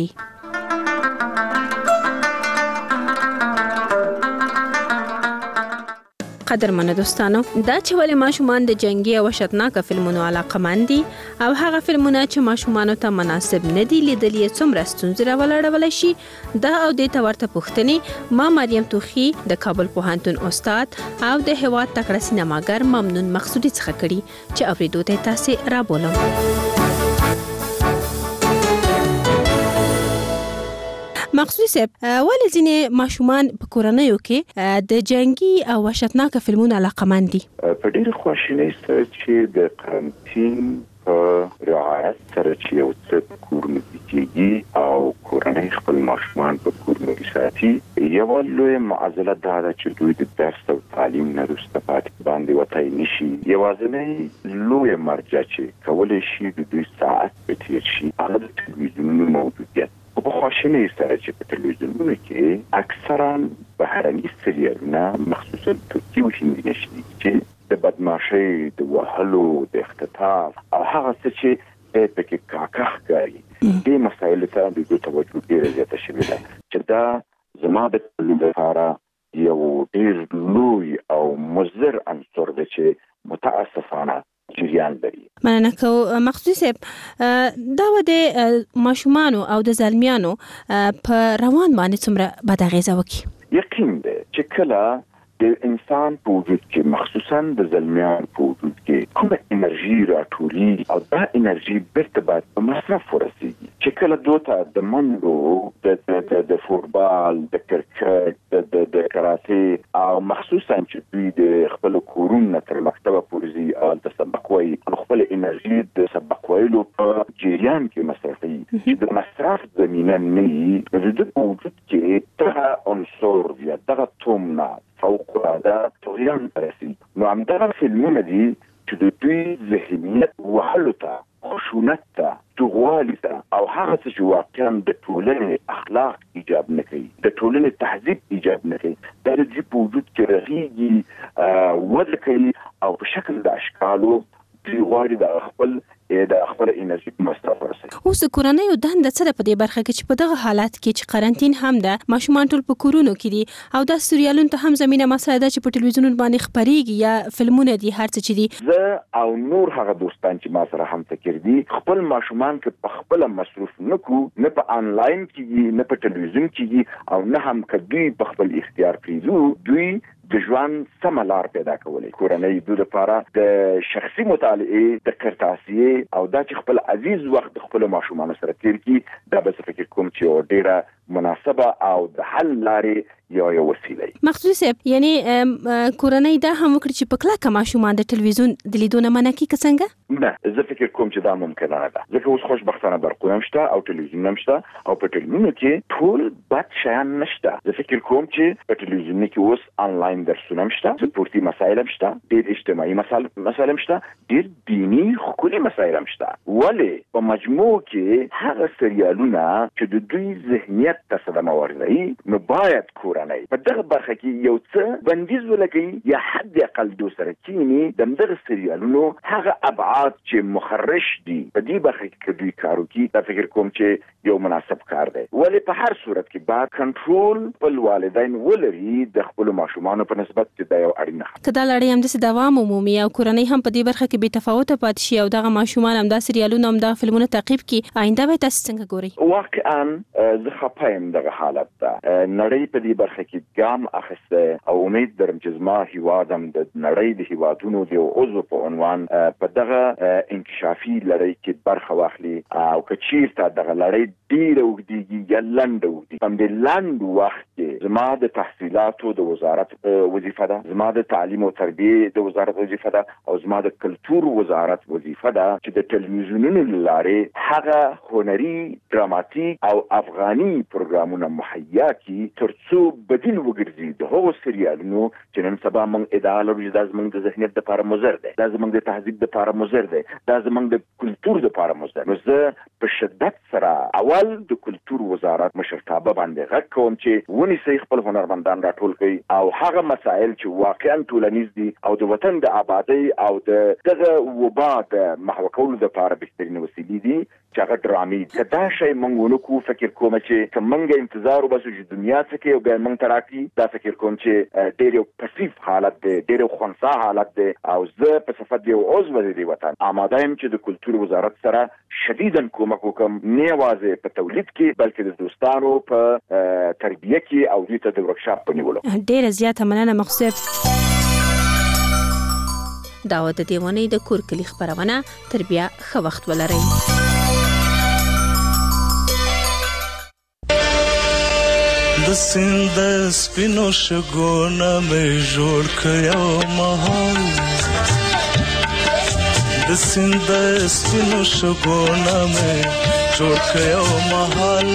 قدرمنو دوستانو، دا چې ولې ماشومان د جنگي او وحشتناک فلمونو علاقمند دي او هغه فلمونه چې ماشومانو ته مناسب نه دي لیدل یې څومره ستونزې راولاړولی شي، دا او دې ته ورته پوښتنې ما مریم توخي د کابل پوهنتون استاد او د هېواد تکړه سینماګر ممنون مقصودي څخه کړي چې اورېدو ته تاسې رابولم. مقصودي صاحب، ولې ځینې ماشومان په کورنیو کې د جنگي او وحشتناک فلمونو علاقمند دي؟ په ډېرې خواشینۍ سره چې د قرنطین په رعایت سره چې یو څه کورنۍ کېږي او کورنۍ خپل ماشومان په کورنۍ ساتي، یوه لویه معضله دا ده چې دوی د درس او تعلیم نه وروسته پاتې باندې وتی نشي. یوازینۍ لویه مرجع چې کولی شي د دوی ساعت به تېر شي هغه د تلویزیونونو موجودیت. په خواشینۍ سره چې په تلویزیونونو کې اکثرا بهرني سریالونه مخصوصا ترکي او هندي نشري چې د بدمعشۍ، د وهلو، د اختطاف او هغه څه چې پکې کاکه ښکاري دې مسایلو ته د دوی توجه ډیره زیاته شوې ده چې دا زما د لپاره یو ډیر لوی او مضر عنصر دی چې متاسفانه جریان لري. مننه کوم مخصوص دا و د ماشومانو او د زلمیانو په روان باندې څومره بد اغیزه وکړي. یقین دی چې کله د انسان په وجود کې مخصوصا د زلمیان په وجود کې کومه انرژي راټولي او دا انرژي بیرته باید په مصرف ورسیږي چې کله دوته د منډو د د د فوتبال د کرکټ د د کراټې او مخصوصا چې دوی د خپل کورونو تر مکتبه پورځي او د سبق وایي خپل انرژي د سبق ویلو په جریان کې مصرفي چې د مصرف زمينه نه وي د په وجود کې دغه عنصر یا دغه تومنا فوق العاده طغیان رسي. نو همدغه فلمونه دي چې د دوی ذهنیت وحلو ته خشونت ته توغوالی ته او هغه څه چې واقعا د ټولنې اخلاق ایجاب نه کوي د ټولنې تهذیب ایجاب نه کوي دا د دې په وجود کې رغېږي وده کوي او په شکل د اشکالو دوی غواړي د خپل د خپل انرژي مصرف ورسوي. اوس کورنۍ او دند څه په دې برخه کې چې په دغه حالت کې چې قرنټین هم ده ماشومان ټول په کورونو کې دي او دا سریالونو ته هم زمينه مساعده ده چې په ټلویزیون باندې خبريږي یا فلمونه دي هر څه چې دي. زه او نور هغه دوستان چې ما سره هم فکر دي خپل ماشومان کې په خپل مصروف نکو نه په انلاین کې نه په ټلویزیون کې او نه هم کدي په خپل اختیار پریزو دوی د ژوند سملار پیدا کولای. کورنۍ د لپاره د شخصي مطالعه د کرتاسیه او دا چې خپل عزیز وخت خپل ماشومان سره تیر کی دا به فکر کوم چې ډیره مناسبه او د حل لارې یو یو وسیله. مخصوص یعنی کورنۍ دا هم وکړي چې په کله ماشومان د ټلویزیون د لیدونه منکې څنګه؟ نه زه فکر کوم چې دا ممکن نه ده ځکه اوس خوشبختانه برقونه مشته او ټلویزیون مشته او په ټلویزیون کې ټول بد شیان نشته. زه فکر کوم چې په ټلویزیون کې اوس انلاین درسونه مشته سپورتي مسایل مشته ډېر اجتماعي مسایل مشته ډېر دینی خولي مسایل مشته ولی په مجموع کې هغه سریالونه چې د دوی ذهنیت ته صدمه ورغی نو باید کورنۍ په دغه برخه کې یو څه بندیز ولګي یا حد اقل دو سره کینی د دغه سریالونو هغه ابعاد چې مخرش دي په دې برخه کې دوی کارو کوي دا فکر کوم چې یو مناسب کار دی ولی په هر صورت کې باید کنټرول په والدین ولري د خپل ماشومان په نسبت چې دا یو اړینه ده. کله لړۍ هم د دوام عمومي او کورنۍ هم په دې برخه کې به تفاوت پات شي او دغه ماشومان هم د سریالونو هم د فلمونو تعقیب کوي آینده به تاسو څنګه ګوري؟ واقعا زه خپایم دغه حالت ده نړۍ په دې برخه کې ګام اخیسته او امید درم چې زما هیوادم د نړۍ د هیوادونو د عضو په عنوان په دغه انکشافي لړۍ کې برخه واخلي او که چیرته دغه لړۍ ډیره وګړي یا لنډه وګړي په دې لنډ وخت کې زما د تحصیلاتو د وزارت وظیفه ده زما د تعلیم او تربیه د وزارت وظیفه ده او زما د کلتور وزارت وظیفه ده چې د ټلویزیونونو لاره هغه هنري دراماتیک او افغاني پروګرامونه مهیا کی ترڅو بدیل وګرځي د هغو سریالونو چې نن سبا موږ ادعا لرو چې دا زموږ د ذهنیت لپاره مضر دی دا زموږ د تهذیب لپاره مضر دی دا زموږ د کلتور لپاره مضر نو زه په شدت سره اول د کلتور وزارت مشرتابه باندې غږ کوم چې ونی سي خپل هنرمندان راټول کړي او هغه مسائل چې واقعا ټولنیز دي او د وطن د آبادی او د دغه وبا د محو کولو لپاره بهترین وسیلې دي چې هغه ډرامې کدا شی مونږ ونکو فکر کوم چې کومنګ انتظار وباسو چې دنیا څخه کې او بیا مونږ تراکي دا فکر کوم چې ډېر یو پسیف حالت دی ډېر خنثی حالت دی او زه په صفت یو عضو د وطن آماده یم چې د کلتور وزارت سره شدیداً کومک وکم نه یوازې په تولید کې بلکې د دوستانو په تربیه کې او دوی ته د ورکشاپ په نیولو. ډېره زیاته مننه مخصوص دا د دیوانې د کور کلی خبرونه تربیه ښه وخت ولرئ. د سیند سپینو شګونه مې جوړ کړو مهال د سیند سپینو شګونه مې جوړ کړو مهال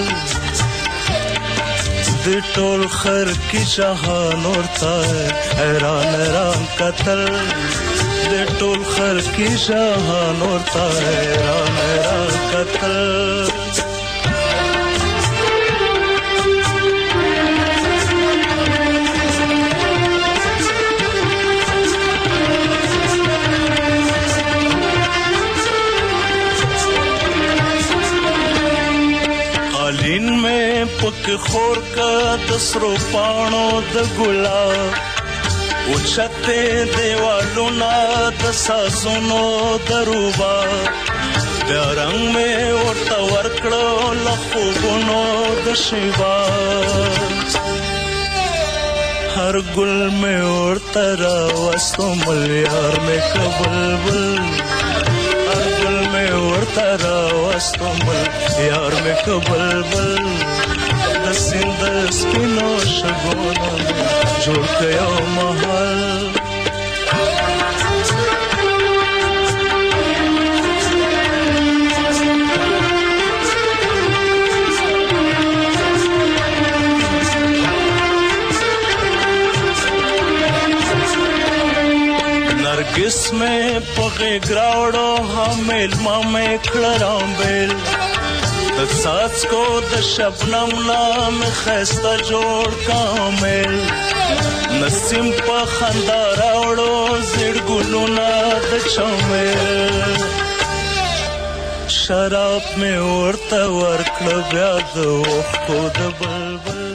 د ټول خر کی جهان ورته حیران حیران قتل د ټول خر کی جهان ورته حیران حیران قتل کې خور کا د سرو پاڼو د ګلاب اوچته دیوالونه د سازونو دروبا بیا رنگ مې ورته ورکړو له خوبونو د شیوا هر ګل مې ورته راوستو مل یار مې که بلبل هر ګل مې ورته راوستو مل یار مې که بلبل د سیند سپینو شګونو جوړ کړو محل नरगिस में पगे ग्रावड़ो हमेल मामे खड़राम bell the सास को द शबनम नाम खस्ता जोड़ कामेल नसीम पा खंदा रावड़ो जिड़ गुलुना द चमेल शराब में उड़ता वर्क ब्याद वक्त द बलबल